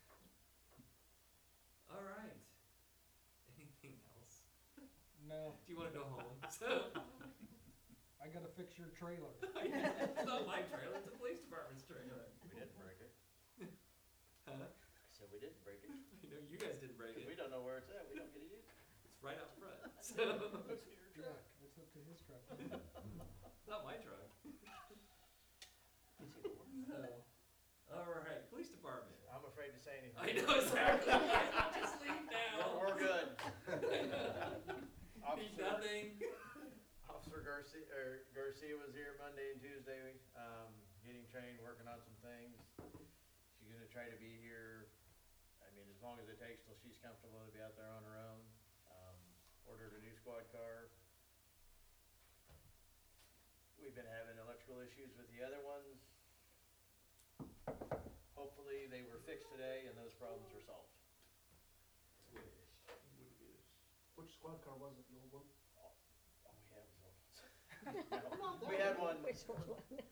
All right. Anything else? No, Do you wanna go home? So, I gotta fix your trailer. it's not my trailer, it's the police department's trailer. We didn't break it. Huh? I said we didn't break it. I know you guys didn't break Cause we it. don't know where it's at. We don't get to use it. It's right out front, so, It's your Yeah, truck. it's up to his truck. it's not my truck. It's either one. So, all right, police department. I'm afraid to say anything. I know exactly. Just leave now. We're, we're good. Need Officer, nothing. Officer Garcia, or Garcia was here Monday and Tuesday, um, getting trained, working on some things. She's gonna try to be here, I mean, as long as it takes till she's comfortable to be out there on her own. Um, ordered a new squad car. We've been having electrical issues with the other ones. Hopefully, they were fixed today and those problems are solved. Wish. Which squad car was it, the old one? All we had was old ones. No, we had one, Which one?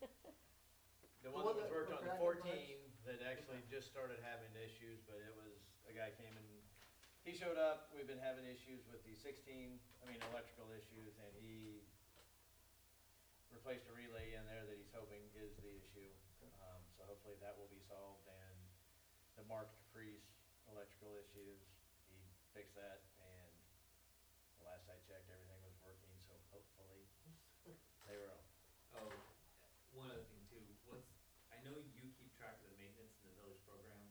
the one that was worked on the fourteen, that actually just started having issues, but it was, a guy came and, he showed up, we've been having issues with the sixteen, I mean, electrical issues, and he replaced a relay in there that he's hoping is the issue. Um, so hopefully that will be solved, and the Mark Caprice electrical issues, he fixed that, and the last I checked, everything was working, so hopefully they were on. Oh, one other thing too, what's, I know you keep track of the maintenance in the village program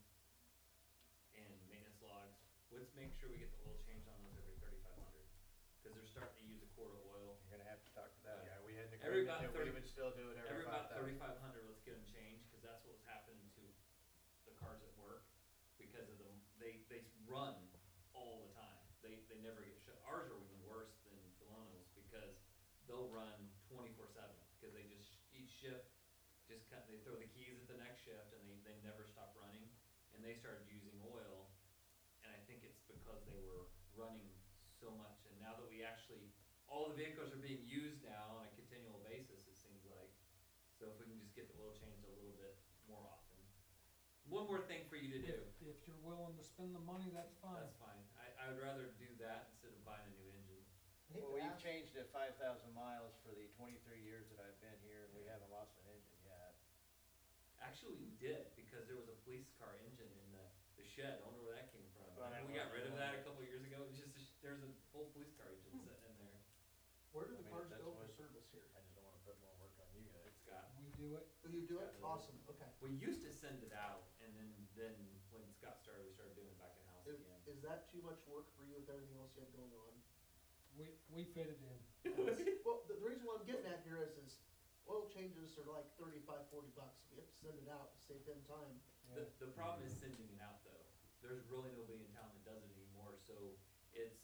and maintenance logs. Let's make sure we get the oil changed on those every thirty-five hundred, cause they're starting to use a quart of oil. You're gonna have to talk to that, Yeah. yeah, we had an Every agreement about that we thirty would still do it every Every five about thousand. thirty-five hundred, let's get them changed, cause that's what was happening to the cars at work, because of the, they, they run all the time. They, they never get shut. Ours are even worse than Filona's, because they'll run twenty-four seven, cause they just, each shift, just cut, they throw the keys at the next shift, and they, they never stop running, and they started using oil, and I think it's because they were running so much, and now that we actually, all the vehicles are being used now on a continual basis, it seems like. So if we can just get the oil changed a little bit more often. One more thing for you to do. If, if you're willing to spend the money, that's fine. That's fine. I, I would rather do that instead of buying a new engine. Well, we've changed it five thousand miles for the twenty-three years that I've been here, and we haven't lost an engine yet. Actually, we did, because there was a police car engine in the, the shed. I wonder where that came from. Well, that We got rid of wasn't that one. a couple of years ago. It's just, a sh- there's a whole police car engine sitting in there. Where do I the mean, cars that's go for what- service here? I just don't wanna put more work on you guys. Scott. We do it. Do you do it? Scott does. Awesome, okay. We used to send it out, and then, then when Scott started, we started doing it back in house Is, again. is that too much work for you with everything else you have going on? We, we fit it in. Well, the, the reason why I'm getting at here is, is oil changes are like thirty-five, forty bucks. We have to send it out to save them time. The, the problem is sending it out though. There's really nobody in town that does it anymore, so it's,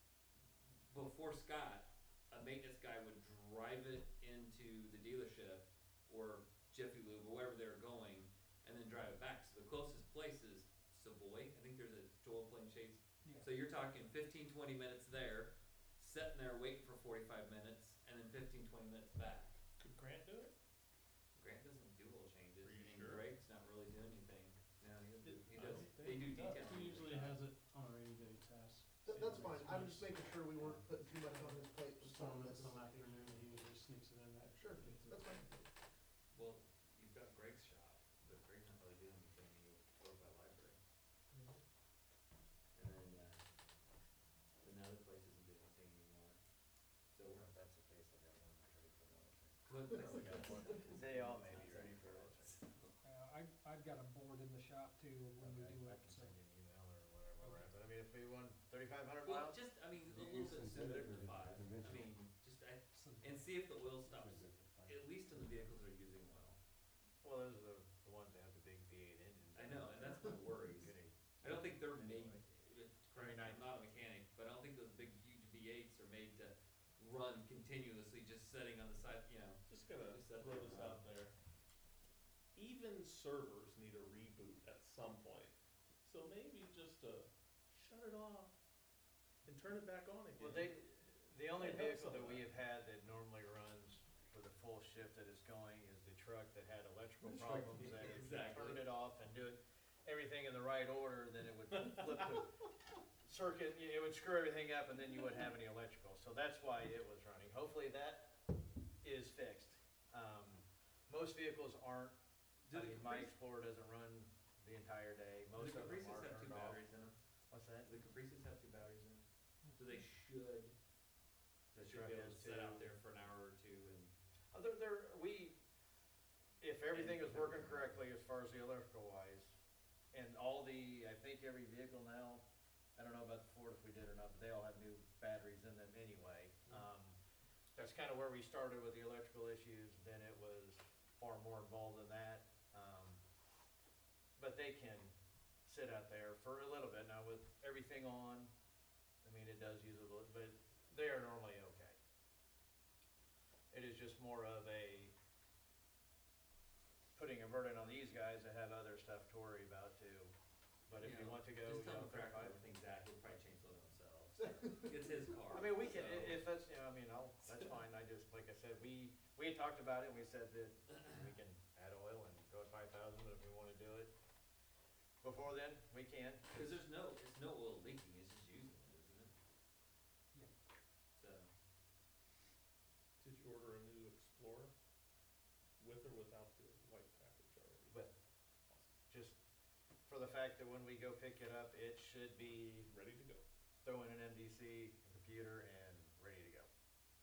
before Scott, a maintenance guy would drive it into the dealership or Jiffy Lube or wherever they were going, and then drive it back. So the closest place is Savoy. I think there's a Joel Plain Shades. Yeah. So you're talking fifteen, twenty minutes there, sitting there waiting for forty-five minutes, and then fifteen, twenty minutes back. Could Grant do it? Grant doesn't do oil changes, Are you and sure? Greg's not really doing anything. No, he doesn't, It- he I does, don't they do think- detail. He usually has it on a rainy day task. That, that's fine. I'm just making sure we weren't putting too much on his plate with some Some, of this. some afternoon, he usually sneaks it in that. Sure, gets it. that's fine. Well, you've got Greg's shop, but Greg's not really doing anything over by library. And then, uh, another place isn't doing anything anymore. So, Well, if that's the case, I got one that's ready for an oil change. what place I got one. They all may be ready for oil change. Uh, I, I've got a board in the shop too when we Okay, do I it, can so. send you an email or whatever, right, but I mean, if we won thirty thirty-five hundred Well, miles? just, I mean, a You little use bit synthetic sooner than or five, I conventional? mean, just, I, and see if the oil stops, at least in the vehicles that are using oil. Well, those are the, the ones that have the big V eight engines. I know, and that's my worries. Goody. I don't think they're made, Anyway. it- correct me, I'm not a mechanic, but I don't think those big huge V eights are made to run continuously, just sitting on the side, you know. Just gonna Just set throw there this and out there. Even servers need a reboot at some point. So maybe just uh shut it off and turn it back on again. Well, they, the only Can't help vehicle some that of we that. have had that normally runs for the full shift that it's going is the truck that had electrical That's right. problems, that if you Exactly. turned it off and do it, everything in the right order, then it would flip the circuit, it would screw everything up and then you wouldn't have any electrical. So that's why it was running. Hopefully that is fixed. Um, most vehicles aren't, Do I the mean, my Caprice- Explorer doesn't run the entire day. Do Most the of them Caprices are have two turned off. batteries in them? What's that? Do the Caprices have two batteries in them? So they should, The should truck be able has to sit out two. there for an hour or two and. Uh, there, there, we, if everything is working correctly as far as the electrical wise, and all the, I think every vehicle now, I don't know about the Ford if we did or not, but they all have new batteries in them anyway. Um, that's kinda where we started with the electrical issues, then it was far more involved than that. Um, but they can sit out there for a little bit. Now with everything on, I mean, it does use a little, but they are normally okay. It is just more of a putting a burden on these guys that have other stuff to worry about too. But if you know, want to go, Just you tell know, them crack thirty-five. everything's at, he'll probably change them themselves. It's his car. I mean, we can, so- i- if that's, you know, I mean, I'll, that's fine, I just, like I said, we, we had talked about it, and we said that we can add oil and go at five thousand, but if we wanna do it before then, we can. Cause there's no, it's no oil leaking, it's just using it, isn't it? Yeah. So, Did you order a new Explorer? With or without the white package already? With. Just for the fact that when we go pick it up, it should be Ready to go. throw in an M D C computer and ready to go.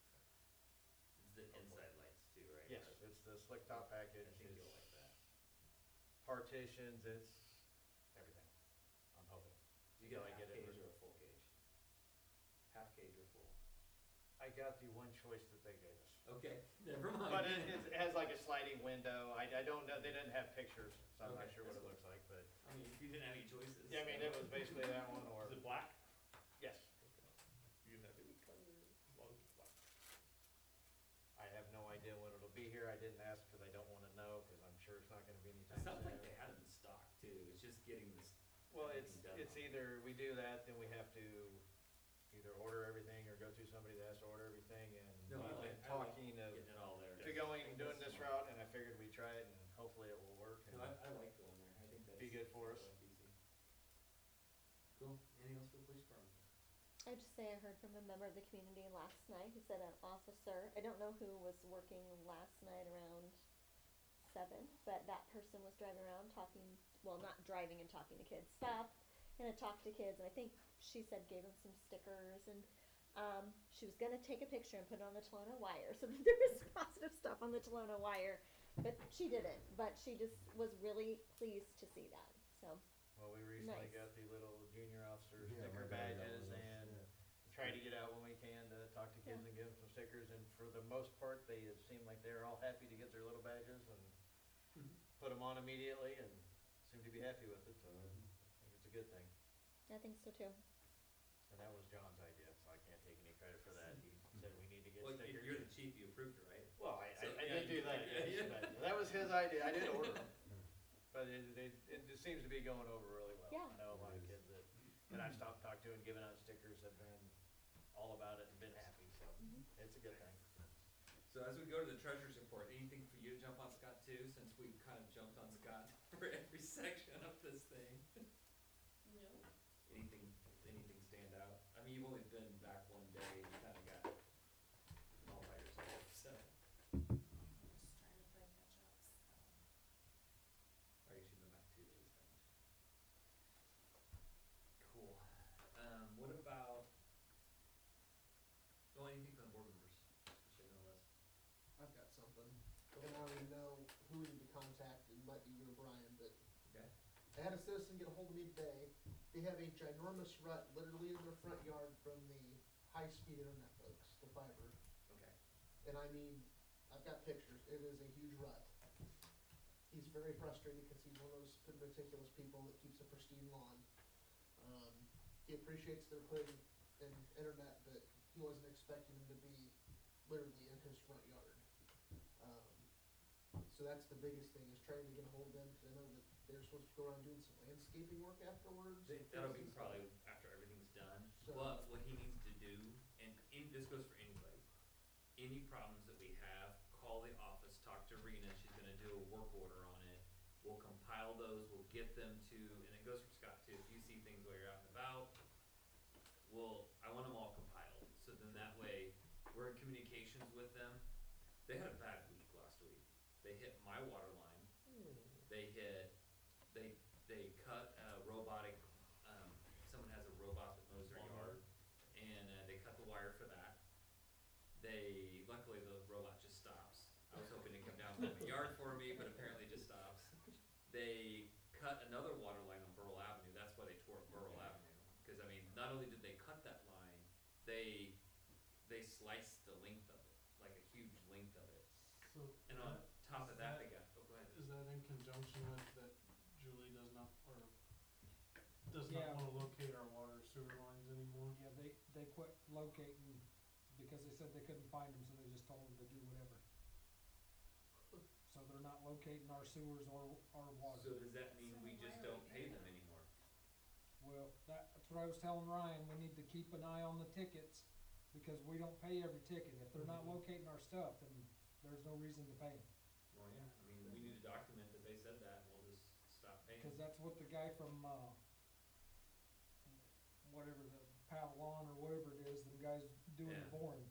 it's the inside lights too, right? Yes, it's the slick top I package, think you'll it's like that. partitions, it's everything. I'm hoping. Do you get Until a I half get it cage re- or a full cage? Half cage or full? I got the one choice that they gave us. Okay, never mind. But it, it has like a sliding window. I, I don't know, they didn't have pictures, so I'm not Okay, sure what that's it looks like, but, I mean, if you didn't have any choices. yeah, I mean, it was basically that one or, Is it black? yes. You can have any color, as long as it's black. I have no idea when it'll be here. I didn't ask because I don't wanna know, cause I'm sure it's not gonna be It anytime sounds like soon. they had them in stock too, it's just getting this. Well, it's, everything done it's on it. either we do that, then we have to either order everything or go through somebody that has to order everything, and No, I we've like, been I like talking of getting it all there. to going and doing this route, and I figured we'd try it, and hopefully it will work, and No, I, I like going there, I think that's. be good for us. I like easy. Cool, anything else for the police department? I just say I heard from a member of the community last night who said an officer, I don't know who was working last night around seven, but that person was driving around talking, well, not driving and talking to kids, stopped and had talked to kids, and I think she said gave them some stickers, and um, she was gonna take a picture and put it on the Tolona Wire, so that there was positive stuff on the Tolona Wire, but she didn't, but she just was really pleased to see that, so. Well, we recently Nice. got the little junior officer Yeah, sticker my dad got badges, one of those, and yeah. try to get out when we can to talk to kids Yeah. and give them some stickers, and for the most part, they seem like they're all happy to get their little badges and put them on immediately and seem to be happy with it, so I think it's a good thing. I think so too. And that was John's idea, so I can't take any credit for that. He said we need to get Well, you- stickers. you're the chief, you approved it, right? Well, I, So, I, I yeah, did do you- that, yeah, yes, yeah. but that was his idea. I did order them. But it, it, it just seems to be going over really well. Yeah. I know a lot of It kids that, that I've stopped, talked to and given out stickers have been all about it and been happy, so it's a good thing. So as we go to the treasurer's report, anything for you to jump on Scott too, since we've kind of jumped on Scott for every section of this thing? No. Anything, anything stand out? I mean, you've only been back one day, and you kinda got all by yourself, so, Just trying to play catch up, so. or I guess you've been back two days then. Cool. Um, what about, well, anything from the board members, especially on the list? I've got something, and I don't even know who we need to contact, it might be you or Brian, but Okay. I had a citizen get a hold of me today. They have a ginormous rut literally in their front high-speed internet, folks, the fiber. Okay. And I mean, I've got pictures, it is a huge rut. He's very frustrated because he's one of those meticulous people that keeps a pristine lawn. Um, he appreciates they're putting in internet, but he wasn't expecting him to be literally in his front yard. Um, so that's the biggest thing, is trying to get a hold of them, because I know that they're supposed to go around doing some landscaping work afterwards. They- and That'll be fixes. probably after everything's done. So- But what he needs to do, and, and this goes for anybody, any problems that we have, call the office, talk to Rena, she's gonna do a work order on it. We'll compile those, we'll get them to, and it goes for Scott too, if you see things while you're out and about, well, I want them all compiled, so then that way, we're in communications with them. They had a bad week last week. They hit my water line, they hit, they, they cut a robotic, um, someone has a robot that mows their yard, and, uh, they cut the wire for that. They, luckily the robot just stops. I was hoping to come down from the yard for me, but apparently it just stops. They cut another water line on Burl Avenue, that's why they tore up Burl Avenue. Cause I mean, not only did they cut that line, they, they sliced the length of it, like a huge length of it. So. And on that- top is of that, that- they got, oh, go ahead. Is that in conjunction with that Julie does not, or does Yeah. not wanna locate our water sewer lines anymore? Yeah, they, they quit locating because they said they couldn't find them, so they just told them to do whatever. So they're not locating our sewers or our water. So does that mean we just don't pay them anymore? Well, that, that's what I was telling Ryan, we need to keep an eye on the tickets, because we don't pay every ticket. If they're not locating our stuff, then there's no reason to pay them. Well, yeah, I mean, we need to document that they said that, and we'll just stop paying. Cause that's what the guy from, uh, whatever, the Pavlon or whatever it is, them guys doing the Yeah. boring.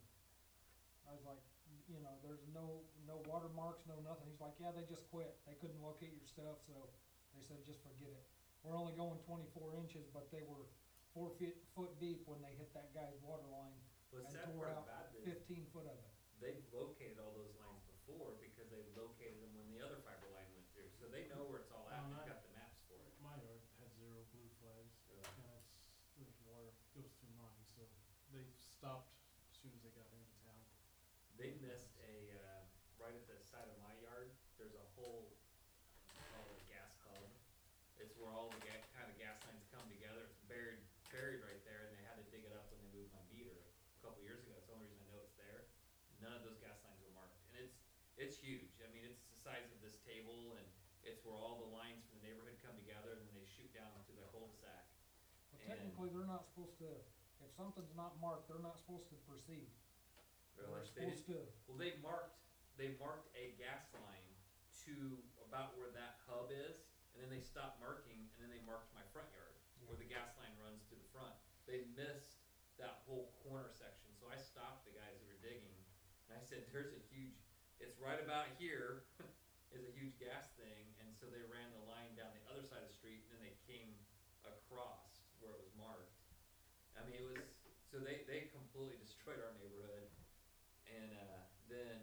I was like, you know, there's no, no watermarks, no nothing. He's like, yeah, they just quit. They couldn't locate your stuff, so they said, just forget it. We're only going twenty-four inches, but they were four feet, foot deep when they hit that guy's water line Well, the and sad tore part out about it is, fifteen foot of it. they've located all those lines before, because they located them when the other fiber line went through, so they know where it's all at, Oh, they've nice. got the maps for it. My yard had zero blue flags, Really? and it's, there's water goes through mine, so they stopped as soon as they got into town. They missed a, uh, right at the side of my yard, there's a whole, called a gas hub. It's where all the ga- kind of gas lines come together, it's buried, buried right there, and they had to dig it up when they moved my meter a couple years ago, that's the only reason I know it's there. None of those gas lines were marked, and it's, it's huge, I mean, it's the size of this table, and it's where all the lines from the neighborhood come together, and then they shoot down to the cul-de-sac. But And- technically, they're not supposed to, if something's not marked, they're not supposed to proceed. Really? They're They supposed to. Well, they marked, they marked a gas line to about where that hub is, and then they stopped marking, and then they marked my front yard, where the gas line runs to the front. They missed that whole corner section, so I stopped the guys who were digging, and I said, there's a huge, it's right about here, is a huge gas thing, and so they ran the line down the other side of the street, and then they came across where it was marked. I mean, it was, so they, they completely destroyed our neighborhood, and, uh, then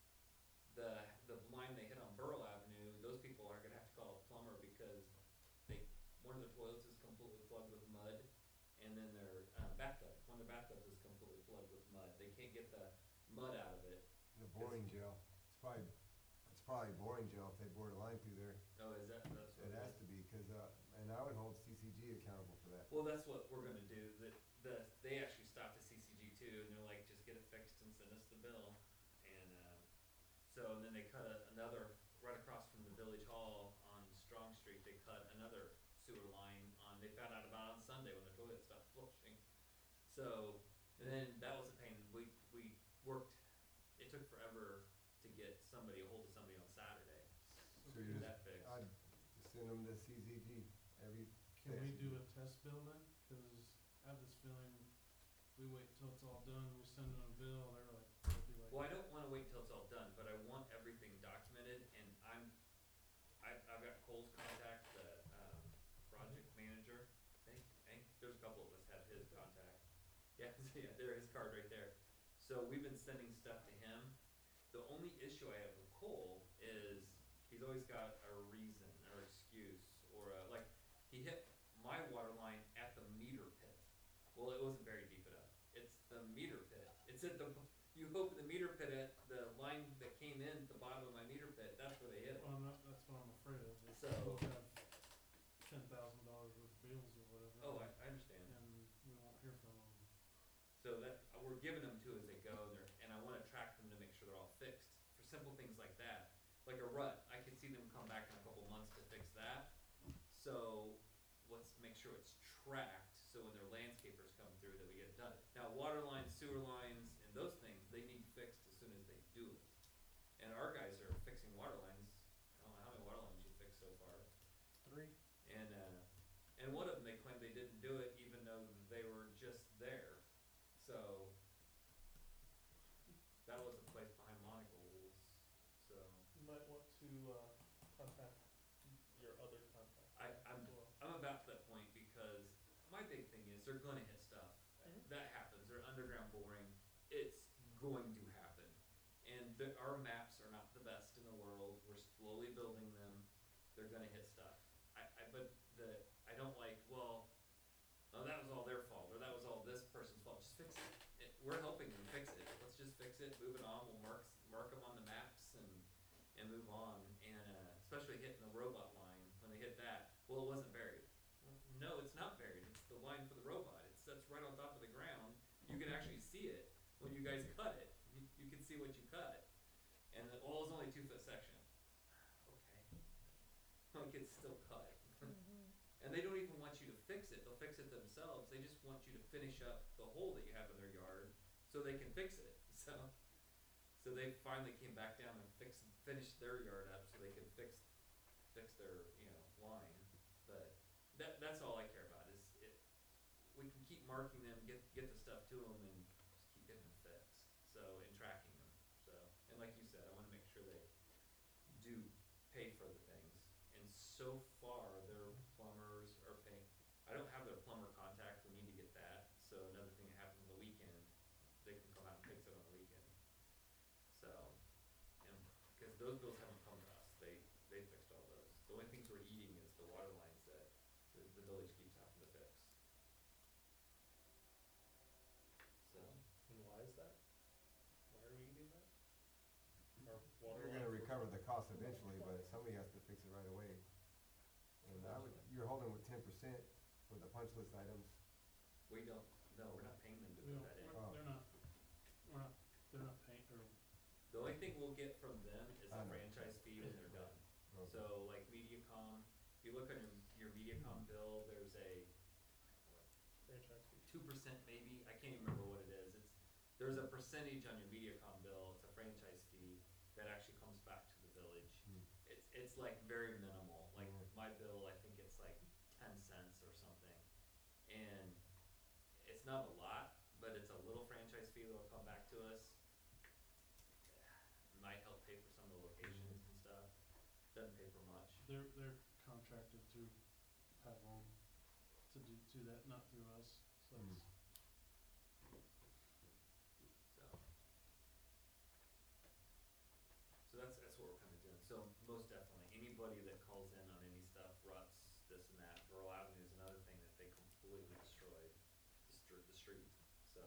the, the line they hit on Burl Avenue, those people are gonna have to call a plumber because they, one of their toilets is completely plugged with mud, and then their, uh, bathtub, one of their bathtubs is completely plugged with mud. They can't get the mud out of it. The boring gel, it's probably, it's probably boring gel if they bored a line through there. Oh, is that, that's what It it has is? to be, cause, uh, and I would hold C C G accountable for that. Well, that's what we're gonna do, that, the, they actually stopped at C C G too, and they're like, just get it fixed and send us the bill. And, uh, so, and then they cut a, another, right across from the village hall on Strong Street, they cut another sewer line on, they found out about it on Sunday when their toilet stopped flushing. So, and then that was a pain, we, we worked, it took forever to get somebody, a hold of somebody on Saturday. So to you get just, that fixed. I'd send them to C Z G every. Can we fix. do a test bill then? Cause I have this feeling, we wait till it's all done, we send them a bill, they're like, they'll be like. Well, I don't wanna wait till it's all done, but I want everything documented, and I'm, I, I've got Cole's contact, the, um, project manager, I think, I think, there's a couple of us have his contact. Yeah, yeah, there, his card right there. So we've been sending stuff to him. The only issue I have with Cole is, he's always got a reason or excuse, or a, like, he hit my water line at the meter pit. Well, it wasn't very deep enough. It's the It's at the, you open the meter pit at the line that came in at the bottom of my meter pit, that's where they hit it. Well, I'm not, that's what I'm afraid of, is So- we'll have ten thousand dollars worth of bills or whatever. Oh, I, I understand. And we won't hear from them. So that, uh, we're giving them to as they go, and they're, and I wanna track them to make sure they're all fixed, for simple things like that. Like a rut, I could see them come back in a couple months to fix that, so let's make sure it's tracked, so when their landscapers come through, that we get it done. Now, water lines, sewer lines, and those things, they need fixed as soon as they do it. And our guys are fixing water lines, I don't know how many water lines you fixed so far. Three. And, uh, and one of them, they claimed they didn't do it even though they were just there. So, that was a place behind Monocle's, so. You might want to, uh, contact your other contact I, I'm, as well. I'm about to that point because my big thing is they're gonna hit stuff. Mhm. That happens, they're underground boring, it's going to happen. And the, our maps are not the best in the world, we're slowly building them, they're gonna hit stuff. I, I, but the, I don't like, well, oh, that was all their fault, or that was all this person's fault, just fix it. It, we're helping them fix it, let's just fix it, move it on, we'll mark, mark them on the maps and, and move on. And, uh, especially hitting the robot line, when they hit that, well, it wasn't buried. No, it's not buried, it's the line for the robot, it sits right on top of the ground, you can actually see it when you guys cut it, you, you can see what you cut. And the, well, it's only a two foot section. Okay. Like, it's still cut. And they don't even want you to fix it, they'll fix it themselves, they just want you to finish up the hole that you have in their yard, so they can fix it, so. So they finally came back down and fixed, finished their yard up, so they could fix, fix their, you know, line. But that, that's all I care about, is it, we can keep marking them, get, get the stuff to them, and just keep getting them fixed, so, and tracking them, so. And like you said, I wanna make sure they do pay for the things, and so far, their plumbers are paying. I don't have their plumber contact, we need to get that, so another thing that happens on the weekend, they can come out and fix it on the weekend. So, and, cause those bills haven't come to us, they, they fixed all those. The only things we're eating is the water lines that the, the village keeps having to fix. So, And why is that? Why are we eating that? Our water You're gonna lines were- recover the cost eventually, but somebody has to fix it right away. And I would, you're holding with ten percent for the punch list items. we don't, no, we're not paying them to We put don't, that in. we're, they're not, we're not, they're not paying, or, The only thing we'll get from them is I a know. franchise fee when they're done. Okay. So like MediaCom, if you look on your, your MediaCom bill, there's a, franchise fee. two percent maybe, I can't even remember what it is, it's, there's a percentage on your MediaCom bill, it's a franchise fee that actually comes back to the village. Hmm. It's, it's like very minimal, like Mhm. my bill, I think it's like ten cents or something. And it's not a lot, but it's a little franchise fee that'll come back to us. Might help pay for some of the locations and stuff, doesn't pay for much. they're, they're contracted through Pavlon to do, do that, not through us, so Mm. it's, So. So that's, that's what we're kinda doing, so most definitely, anybody that calls in on any stuff, ruts, this and that, Burl Avenue is another thing that they completely destroyed, the str- the street, so.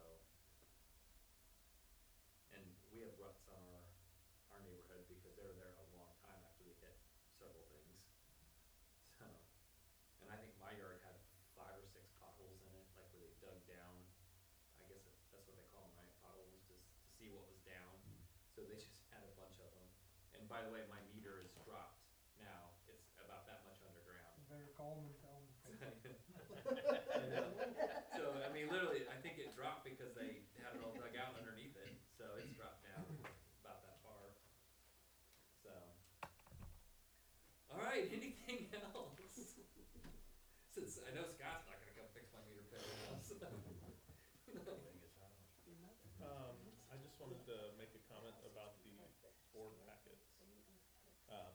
And we have ruts on our, our neighborhood because they were there a long time after we hit several things, so. And I think my yard had five or six potholes in it, like where they dug down, I guess it- that's what they call them, right, potholes, just to see what was down. So they just had a bunch of them. And by the way, my meter is dropped now, it's about that much underground. You better call them and tell them. So, I mean, literally, I think it dropped because they had it all dug out underneath it, so it's dropped down about that far. So. Alright, anything else? Since I know Scott's not gonna come fix my meter pit now, so. Um, I just wanted to make a comment about the board packets. Um,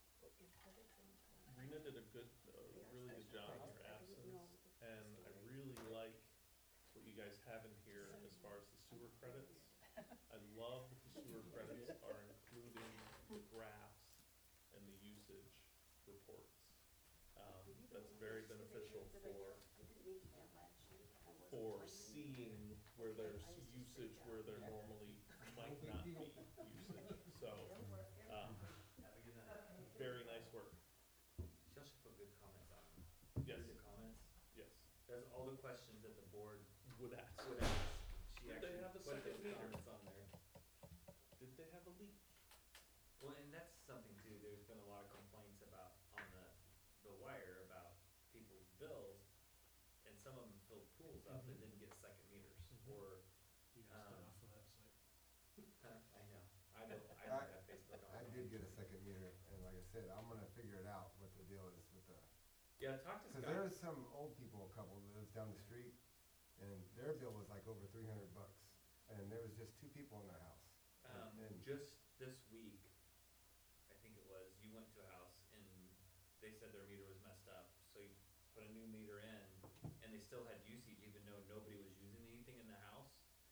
Rena did a good, a really good job in her absence, and I really like what you guys have in here as far as the sewer credits. I love that the sewer credits are including the graphs and the usage reports. Um, that's very beneficial for, for seeing where there's usage, where there questions that the board Would ask. would ask. She Did they actually have a put second those meter? comments on there. Did they have a leak? Well, and that's something too, there's been a lot of complaints about, on the, the wire about people's bills, and some of them filled pools up and Mhm. didn't get second meters, Mhm. or, You gotta stay Um, off of that site. uh, I know, I don't, I don't have Facebook on I my did phone. get a second meter, and like I said, I'm gonna figure it out, what the deal is with the, Yeah, talk to cause Scott. there's some old people, a couple that lives down the street, and their bill was like over three hundred bucks, and there was just two people in their house. Um, And- just this week, I think it was, you went to a house and they said their meter was messed up, so you put a new meter in, and they still had usage even though nobody was using anything in the house.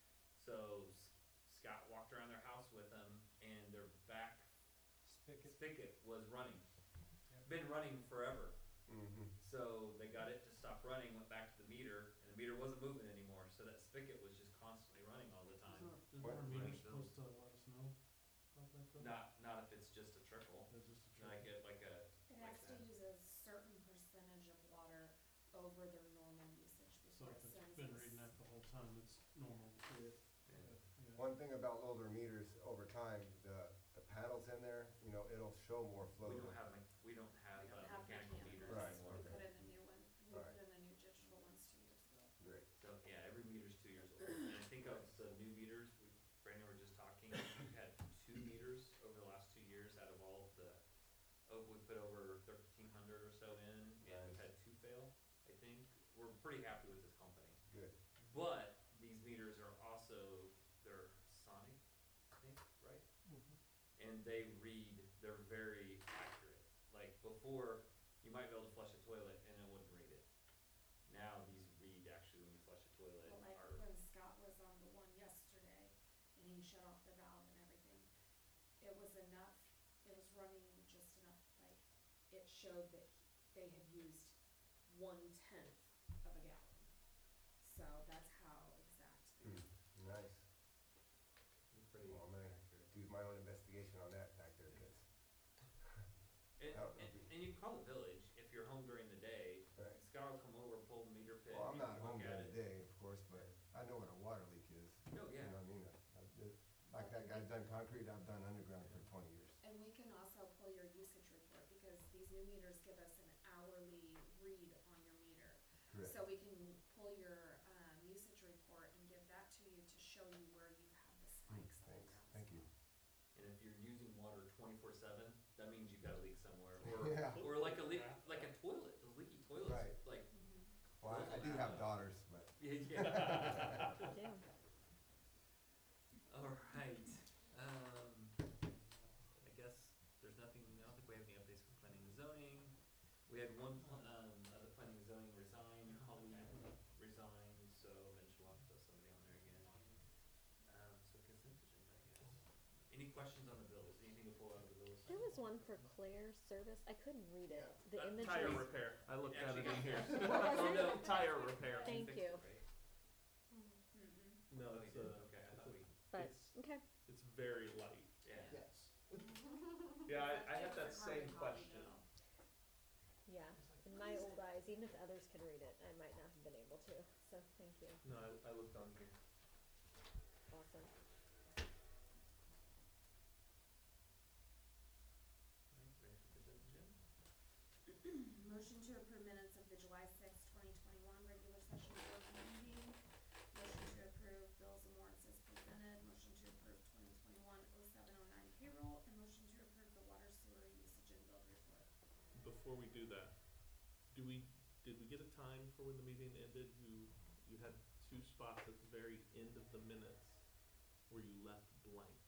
So S- Scott walked around their house with them, and their back Spigot. spigot was running, Yep. been running forever. Mhm. So they got it to stop running, went back to the meter, and the meter wasn't moving anymore, so that spigot was just constantly running all the time. Isn't What- our meter Right. supposed to let us know about that though? Not, not if it's just a trickle, It's just a like trickle. a, like a, It like has to that. use a certain percentage of water over their normal usage So before if it it's sends been us. reading that the whole time, it's normal. Yeah. Yeah. One thing about older meters, over time, the, the paddles in there, you know, it'll show more flow. We don't have, me- we don't have We uh, don't have mechanical meters mechanicals. Right, anymore. We okay. put in a new one, we Right. put in the new digital ones two years ago. Great. So, yeah, every meter's two years old, and I think of the new meters, we, Brandon were just talking, we've had two meters over the last two years out of all of the, oh, we put over thirteen hundred or so in, and we've Nice. had two fail, I think. We're pretty happy with this company. Good. But these meters are also, they're sonic, I think, right? And they read, they're very accurate. Like before, you might be able to flush a toilet and it wouldn't read it. Now these read actually when you flush a toilet Well, like are, when Scott was on the one yesterday and he shut off the valve and everything, it was enough, it was running just enough, like, it showed that he- they had used one tenth of a gallon. So that's how exact they Hmm, are. nice. pretty Well, I'm gonna accurate. do my own investigation on that back there, cause, And, I don't know and, if you- and you can call the village if you're home during the day. right. Scott will come over, pull the meter pin, Well, I'm you not can look home at during it. the day, of course, but I know what a water leak is. Oh, yeah. You know what I mean? I- I've did- Like that guy's done concrete, I've done underground for twenty years. And we can also pull your usage report because these new meters give us an hourly read on your meter. Correct. So we can pull your, um, usage report and give that to you to show you where you've had the Hmm, spikes all thanks, around. thank you. And if you're using water twenty-four seven, that means you've got a leak somewhere, or, Yeah. or like a leak, like a toilet, those leaky toilets, Right. like, Mhm. Well, I, I do have daughters, but. yeah, yeah. You do. All right, um, I guess there's nothing, I don't think we have any updates from planning and zoning. We had one, pl- um, other planning and zoning resign, Holly resigned, so eventually we'll have to throw somebody on there again. Um, so consent agenda, I guess. Any questions on the bills, anything to pull out of the bills? There was one for Claire Service. I couldn't read it. The Uh, images. tire repair. I looked at it in here. What was Oh, it? no, tire repair. Thank fixed you. it, right? Mm-mm. No, Oh, it's you did? uh, Okay, I it's thought a- we, But it's, okay. it's very light. yeah. Yes. Yeah, I, I It's had that a same carbon copy question. though. Yeah. In my old eyes, even if others could read it, I might not have been able to. So thank you. No, I, I looked on here. Awesome. Alright, ready for consent agenda? Motion to approve minutes of the July sixth, twenty twenty-one regular session board meeting. Motion to approve bills and warrants as presented. Motion to approve twenty twenty-one oh seven oh nine payroll, and motion to approve the water sewer usage and bill report. Before we do that, do we, did we get a time for when the meeting ended? You, you had two spots at the very end of the minutes where you left blanks.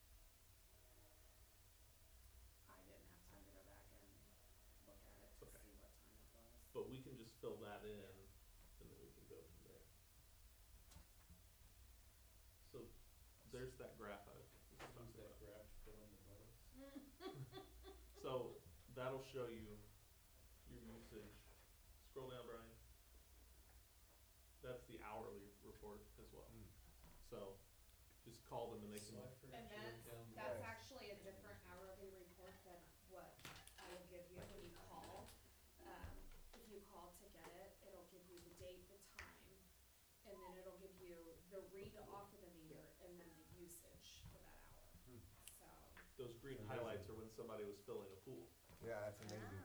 I didn't have time to go back and look at it to Okay. see what time it was. But we can just fill that in, and then we can go from there. So, there's that graph I was talking Use that about. graph to fill in the bullets. So, that'll show you your usage. Scroll down, Brian. That's the hourly report as well. Hmm. So, just call them and they can, So I forgot And to write that's, down the. that's Nice. actually a different hourly report than what I will give you when you call. Um, if you call to get it, it'll give you the date, the time, those green Amazing. highlights are when somebody was filling a pool. Yeah, that's amazing.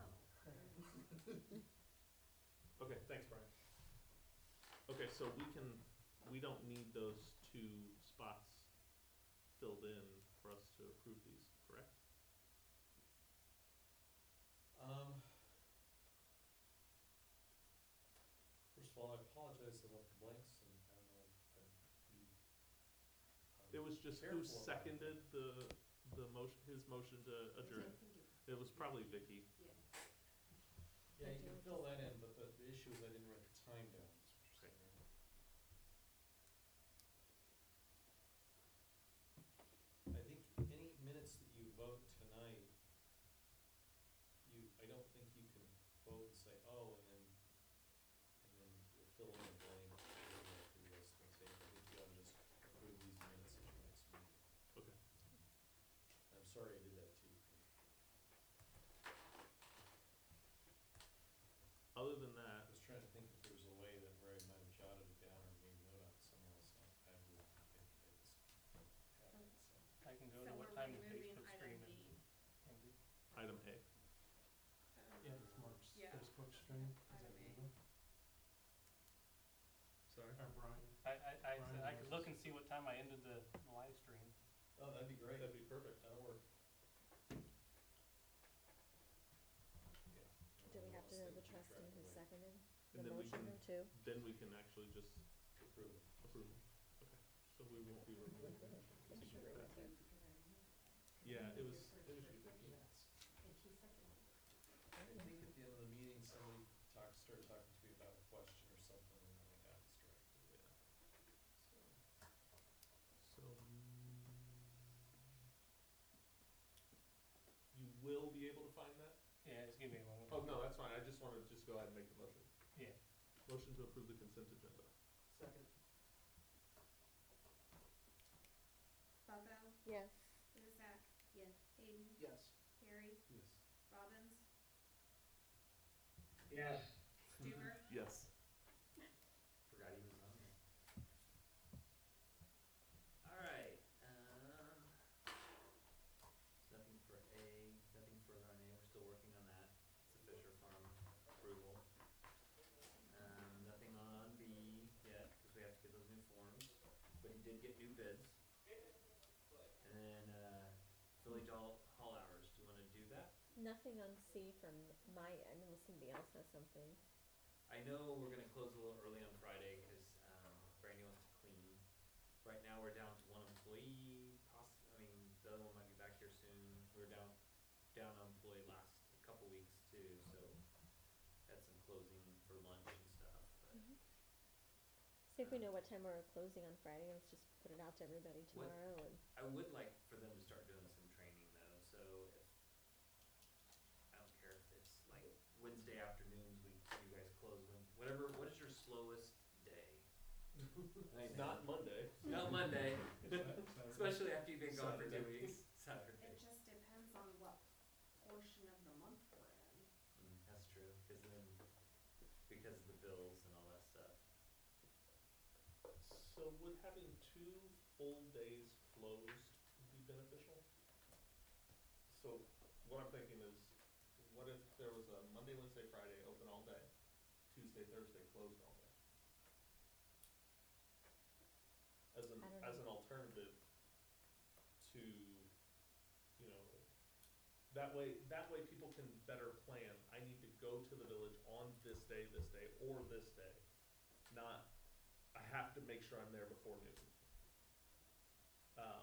Okay, thanks, Brian. Okay, so we can, we don't need those two spots filled in for us to approve these, correct? Um, first of all, I apologize that I left the blanks, and I don't know, I'd be. um, It was just who careful about seconded the, the motion, his motion to adjourn? I think it- It was probably Vicky. Yeah. Yeah, you can fill that in, but the, the issue is I didn't write the time down, is what you're saying, right? I think any minutes that you vote tonight, you, I don't think you can vote and say, oh, and then, and then you'll fill in a blank through the list and say, I think you ought to just approve these minutes at your next meeting. Okay. I'm sorry I did that to you. Other than I that, was trying to think if there was a way that where I might have jotted it down or made note on it somewhere else, and I, I really don't think I just have it, so. I can go So to what we're time the removing Facebook item stream B. is. Andy? item A. Um, Yeah, it's Mark's Yeah. Facebook stream. Is that Item A. Linda? Sorry? Or Brian? I, I, I Brian said I could look and Marks. see what time I ended the the live stream. Oh, that'd be great. That'd be perfect. That'll work. Do we have to know the trustee who seconded And the then we motion can, or two? then we can actually just Approve it. approve them. Okay, so we won't be removing them. I'm sure it was you, because I remember. Yeah, it was, Your it was first you, Vicky. version. And she seconded it. I think at the end of the meeting, somebody talked, started talking to me about a question or something, and then I got distracted. Yeah. So. So. mm, You will be able to find that? Yeah, just give me a moment. Oh, no, that's fine. I just wanted to just go ahead and make the motion. Yeah. Motion to approve the consent agenda. Second. Bucko, Yes. Hudak. Yes. Hayden, Yes. Harry, Yes. Robbins, Yes. Stumer. Yes. Forgot he was on there. Alright, um, nothing for A, nothing further on A, we're still working on that. It's a Fisher Farm approval. Um, nothing on B yet, cause we have to get those new forms, but he did get new bids. And then, uh, village hall, hall hours, do you wanna do that? Nothing on C from my end unless somebody else has something. I know we're gonna close a little early on Friday, cause, um, Brandy wants to clean. Right now, we're down to one employee, poss- I mean, the other one might be back here soon. We were down, down an employee last couple weeks too, so had some closing for lunch and stuff, but. See if we know what time we're closing on Friday. Let's just put it out to everybody What- tomorrow and. I would like for them to start doing some training though, so if, I don't care if it's like Wednesday afternoons, we, you guys close when, whatever, what is your slowest day? I It's know. not Monday. Not Monday, Saturday. especially after you've been gone for two Saturday. weeks, Saturday. It just depends on what portion of the month we're in. Mm, that's true, cause then, because of the bills and all that stuff. So would having two full days closed be beneficial? So what I'm thinking is, what if there was a Monday, Wednesday, Friday open all day, Tuesday, Thursday closed all day? As an, I don't as know. an alternative to, you know, that way, that way people can better plan. I need to go to the village on this day, this day, or this day. Not, I have to make sure I'm there before noon. Um,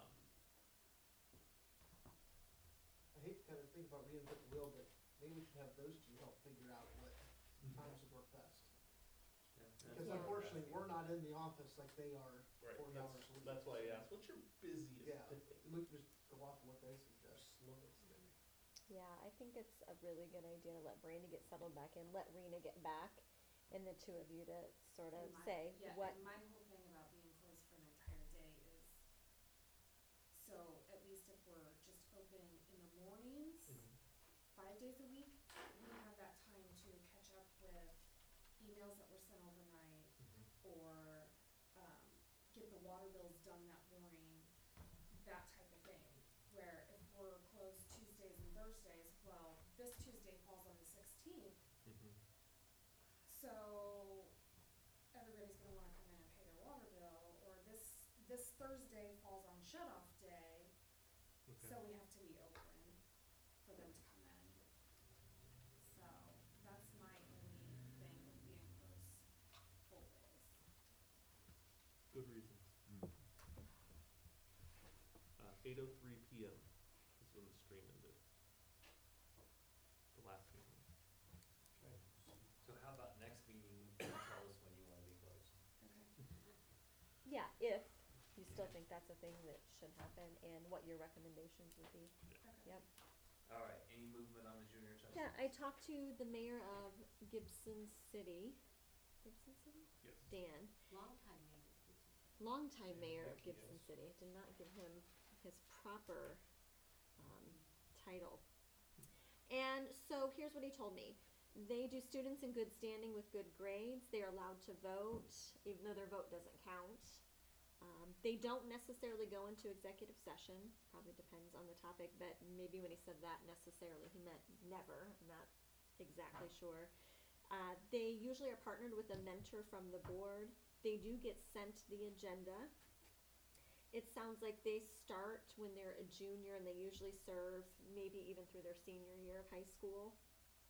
I hate to kind of think about reinvent the wheel, but maybe we should have those two help figure out what times would work best. Yeah, Because Yeah. unfortunately, we're not in the office like they are right, forty that's, hours a week. that's why I asked, what's your busiest Yeah, day? we can just go off of what they suggest. Slowest day. Yeah, I think it's a really good idea to let Brandy get settled back in, let Rena get back, and the two of you to sort of And my- say yeah, what. and my whole thing about being closed for an entire day is, so at least if we're just open in the mornings, five days a week, we have that time to catch up with emails that were sent overnight, or, um, get the water bills done that morning, that type of thing. Where if we're Thursdays, well, this Tuesday falls on the sixteenth, Mhm. so everybody's gonna wanna come in and pay their water bill, or this, this Thursday falls on shut-off day, Okay. so we have to be open for them to come in. So, that's my only thing with being those full days. Good reasons. Uh, eight oh three P M is when the stream ended. The last meeting. Okay. So how about next meeting, you tell us when you wanna be closed? Okay. Yeah, if you still think that's a thing that should happen and what your recommendations would be. Okay. Yep. Alright, any movement on the junior assessment? Yeah, I talked to the mayor of Gibson City. Gibson City? Yes. Dan. Longtime mayor of Gibson City. Longtime mayor of Ricky Gibson is. City. Did not give him his proper um, title. And so here's what he told me. They do students in good standing with good grades. They are allowed to vote, even though their vote doesn't count. Um, they don't necessarily go into executive session. Probably depends on the topic, but maybe when he said that necessarily, he meant never. I'm not exactly sure. Uh, they usually are partnered with a mentor from the board. They do get sent the agenda. It sounds like they start when they're a junior and they usually serve maybe even through their senior year of high school.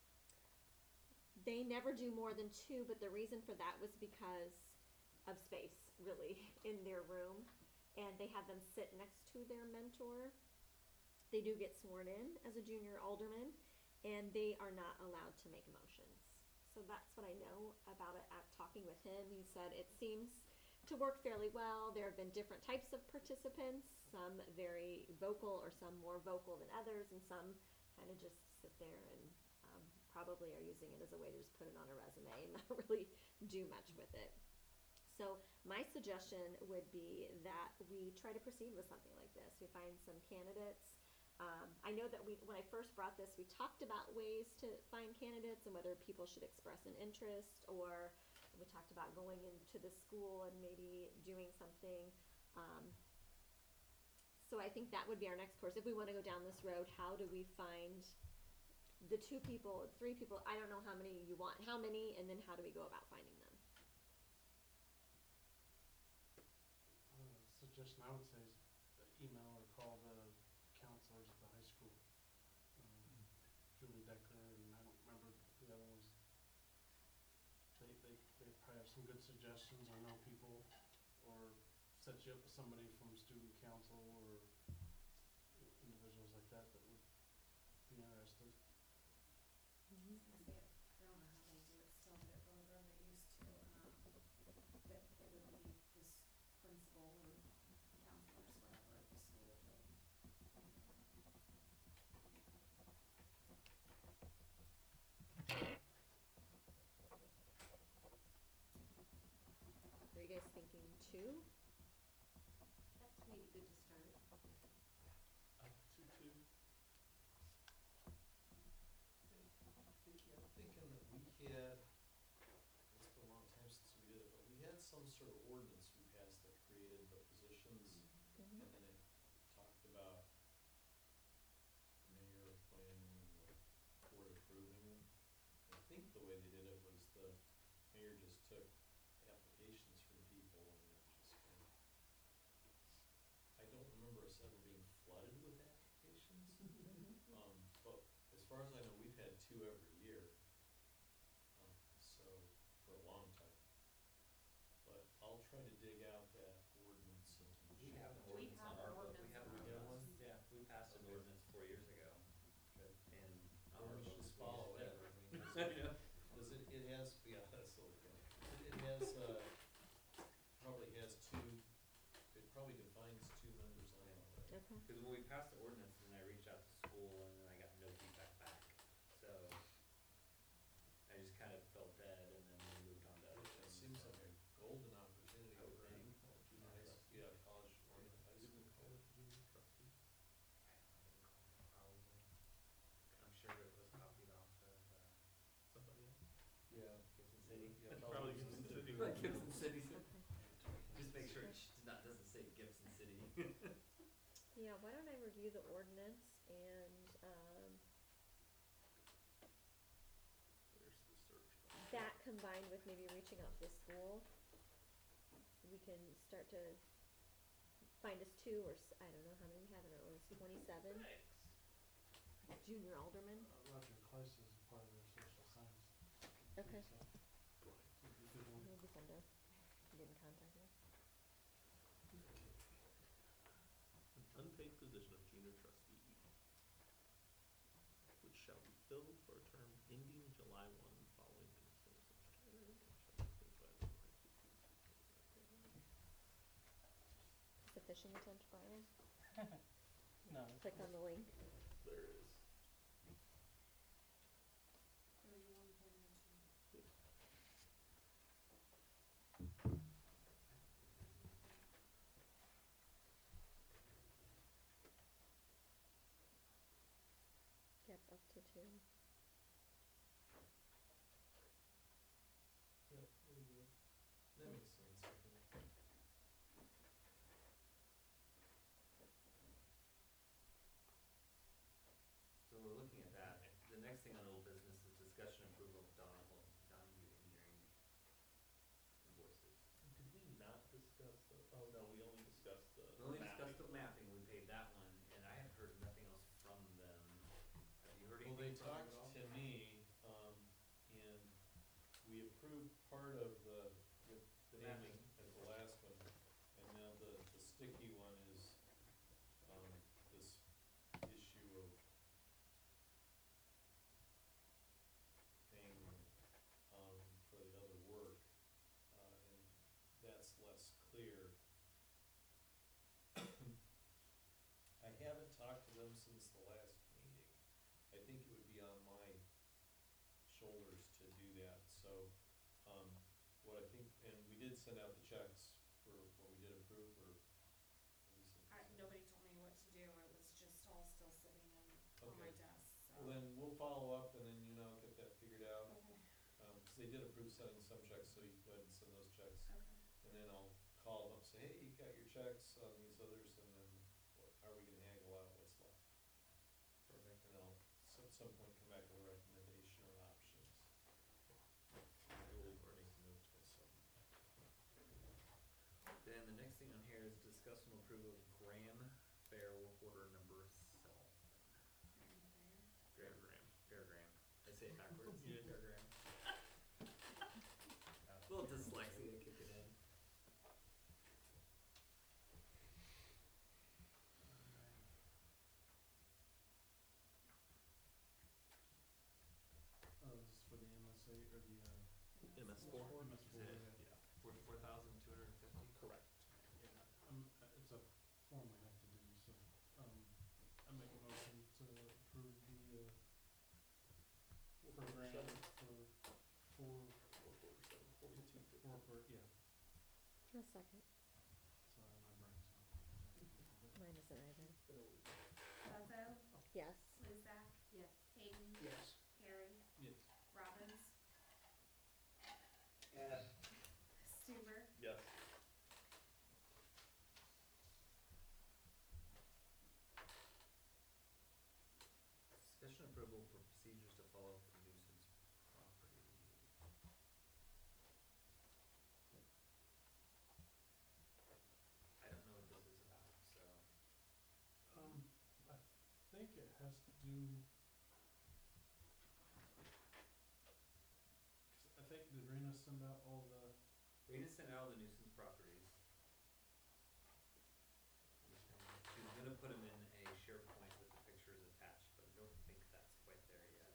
They never do more than two, but the reason for that was because of space, really, in their room. And they have them sit next to their mentor. They do get sworn in as a junior alderman, and they are not allowed to make motions. So that's what I know about it at talking with him. He said it seems to work fairly well. There have been different types of participants, some very vocal or some more vocal than others, and some kind of just sit there and um, probably are using it as a way to just put it on a resume and not really do much with it. So my suggestion would be that we try to proceed with something like this. We find some candidates. Um, I know that we, when I first brought this, we talked about ways to find candidates and whether people should express an interest, or we talked about going into the school and maybe doing something. Um, so I think that would be our next course. If we want to go down this road, how do we find the two people, three people, I don't know how many you want, how many, and then how do we go about finding them? Uh, suggestion I would say is uh, email or call the counselors at the high school. Um, Julie Decker, and I don't remember the other ones. They, they, they probably have some good suggestions or know people, or set you up with somebody from student council or i- individuals like that that would be interested. I was gonna say, I don't know how they do it still, but at Bone Grove they used to, um, that it would be this principal and counselors, whatever, at the school, but. Are you guys thinking two? That's maybe good to start. Up to two. Vicky, I'm thinking that we had, it's been a long time since we did it, but we had some sort of ordinance we passed that created the positions, Mhm. and then it talked about the mayor appointing and the board approving. I think the way they did it was the mayor just took applications from people and it just kind of, I don't remember us ever being flooded with applications. Um, but as far as I know, we've had two every year, um, so, for a long time. But I'll try to dig out that ordinance and. We have an We ordinance have on our an book, we ordinance have, on we our have one, books. yeah, we passed an Okay. ordinance four years ago, Okay. and Then our we should books, we follow just it. never, we Cause never- it, cause it, it has, yeah, that's so funny. It, it has, uh, probably has two, it probably defines two members on it already. Okay. Cause when we passed the ordinance, then I reached out to school and then I got no feedback back, so I just kind of felt dead and then we moved on to other It things. seems so. like a golden opportunity I would for think. any junior high, s- yeah, college or high school. Did we call it junior trustee? I don't know what we called it, probably. I'm sure it was copied off of, uh, Somebody else? Yeah. Gibson City. Yeah, Probably Gibson City. Like Gibson City. Okay. Just make sure it sh- not, doesn't say Gibson City. Yeah, why don't I review the ordinance and, um, that combined with maybe reaching out to the school, we can start to find us two or, s- I don't know how many we have in our list, twenty-seven junior aldermen. Uh, Roger Clay's is a part of their social science. Okay. So, so it'd be a good one. It would be fun to get in contact with. An unpaid position of junior trustee, which shall be filled for a term ending July one following commencement of such term, and shall be paid by the Sufficient attempt, Brian? No. Click on the link. There it is. Thirty-one point oh two. Yep, up to two. Yep, there you go. That makes sense, I think. So we're looking at that. The next thing on old business is discussion approval of Donahue, Donahue Engineering invoices. Did we not discuss the, oh no, we only discussed the We only mapping. discussed the mapping, we paid that one, and I have heard nothing else from them. Have you heard Well, anything they from them talked at all? to me, um, and we approved part of the, the The payment mapping. at the last one. And now the, the sticky one is, um, this issue of paying, um, for the other work, uh, and that's less clear. I haven't talked to them since the last meeting. I think it would be on my shoulders to do that, so, um, what I think, and we did send out the checks for what we did approve, or Lisa? I, nobody told me what to do, it was just all still sitting in, on my Okay. desk, so. Well, then we'll follow up and then, you know, get that figured out. Okay, Um, 'cause they did approve sending some checks, so you can go ahead and send those checks. okay. And then I'll call them up, say, hey, you got your checks on these others, and then what, how are we gonna haggle out what's left? Perfect. And I'll, s- at some point, come back with a recommendation or options. We'll make some notes for some. Then the next thing on here is discussion approval of Graham Fair work order number seven. Fair. Graham, Graham, Fair Graham. I say it backwards. You did. Fair Graham. A little dyslexia kicking in. Uh, this is for the M S A, or the, uh, M S four? M S four, Is it? yeah. Yeah, Forty-four thousand two hundred and fifty? correct. Yeah, um, uh, it's a form we have to do, so, um, I make a motion to approve the, uh, for grant for, for, Four quarter seven, forty-two fifty. for, for, yeah, A second. sorry, my brain's not. Mine isn't either. Buzzo, Yes. Lizak, Yes. Hayden, Yes. Harry, Yes. Robbins, Yes. Stuber, Yes. Discussion approval for procedures to follow for nuisance property. I don't know what this is about, so. Um, I think it has to do. 'Cause I think, did Rena send out all the, Rita sent out all the nuisance properties. She was gonna put them in a SharePoint with the pictures attached, but I don't think that's quite there yet.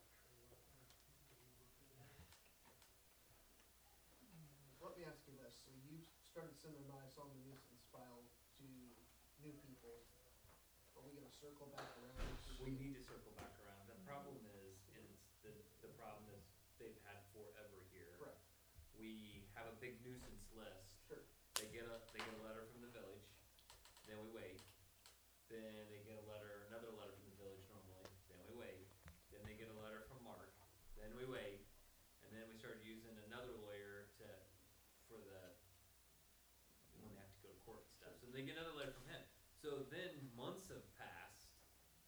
Let me ask you this, so you started sending I S O on the nuisance file to new people. Are we gonna circle back around? to We the- need to circle back around. The problem is, and it's the, the problem is they've had forever here. Correct, We have a big nuisance list. sure. They get a, they get a letter from the village, then we wait. Then they get a letter, another letter from the village normally, then we wait. Then they get a letter from Mark, then we wait. And then we started using another lawyer to, for the, when they have to go to court and stuff. So they get another letter from him. So then months have passed,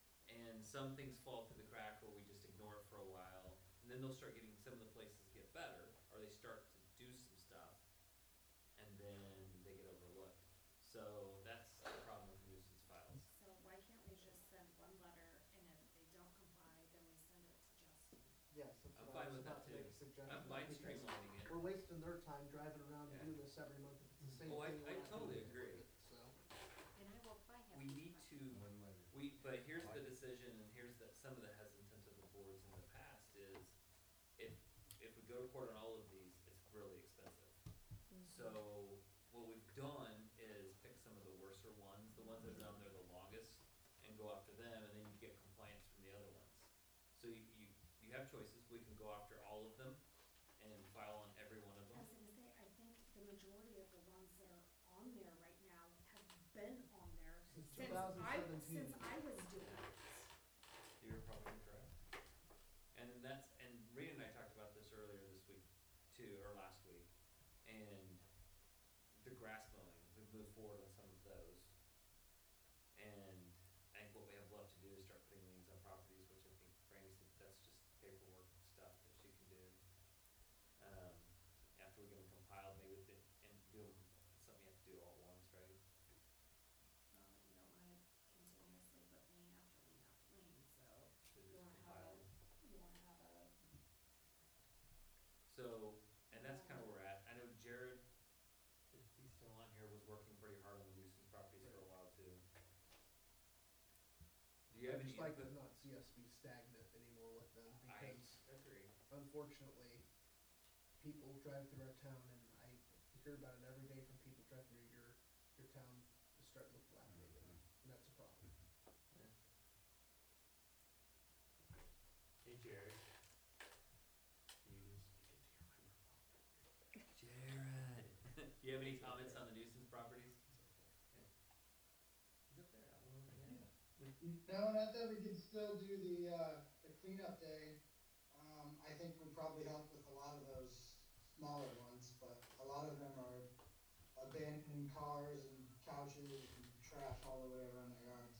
and some things fall through the crack where we just ignore it for a while. And then they'll start getting, some of the places get better. Yes, that's I'm what I fine was with that about to too. make a suggestion. I'm fine because streamlining it. We're wasting their time driving around to Yeah. do this every month if it's the same Oh, I- thing. I we're not totally doing agree. with it, So. And I will probably have. We some need to, questions. One letter. we, but here's the decision, and here's the, some of the hesitance of the boards in the past is, if, if we go to court on all of these, it's really expensive. So, what we've done is pick some of the worser ones, the ones that have been on there the longest, and go after them, and then you get compliance from the other ones. So you, you, you have choices, we can go after all of them and file on every one of I them. was gonna say, I think the majority of the ones that are on there right now have been on there Since since I, 2017. since I was doing it. You're probably correct. And then that's, and Rita and I talked about this earlier this week too, or last week, and the grass mowing, we've moved forward on some of those. And I think what we have left to do is start putting liens on properties, which I think Brandy said that's just paperwork stuff that she can do. Um, after we get them compiled, maybe, the- and do them, it's something you have to do all at once, right? Well, you don't wanna continuously put lien after lien after lien, so To you just wanna have compile a, them. you wanna have a, So, and that's kind of where we're at. I know Jared, if he's still on here, was working pretty hard on the nuisance properties for a while too. Do you have I'd any just like to input? not see us be stagnant anymore with them I because agree. unfortunately, people drive through our town and I hear about it every day from people drive through your, your town is starting to look dilapidated, and that's a problem. Hey Jared. You Jared. Do you have any comments on the nuisance properties? Okay. He's up there. I don't know if he has. No, not that we can still do the, uh, the cleanup day. Um, I think we probably helped with a lot of those smaller ones, but a lot of them are abandoned cars and couches and trash all the way around their yards.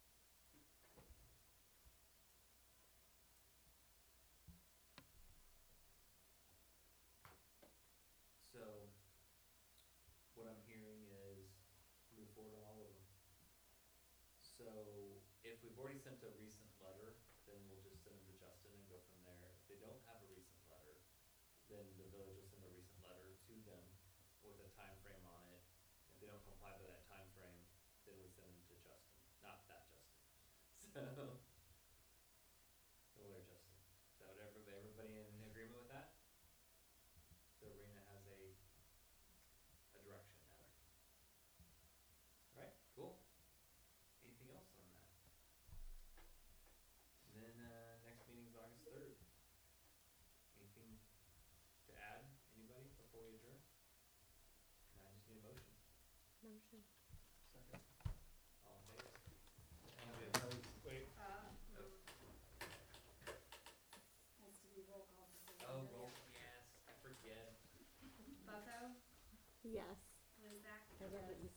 So, what I'm hearing is move forward on all of them. So, if we've already sent a recent letter, then we'll just send them to Justin and go from there. If they don't have a recent letter, then the village will send a recent letter to them with a time frame on it. If they don't comply by that time frame, then we send them to Justin, not that Justin. So, the lawyer Justin. Is that what everybody, everybody in agreement with that? So Rena has a, a direction now. Alright, cool. Anything else on that? And then, uh, next meeting's August third. Anything to add, anybody, before we adjourn? No, I just need a motion. Motion. Second. All in favor? Thank you. Wait, uh, Oh. has to be roll call decision. Oh, roll, yes, I forget. Bucko, Yes. Lizak, I read what you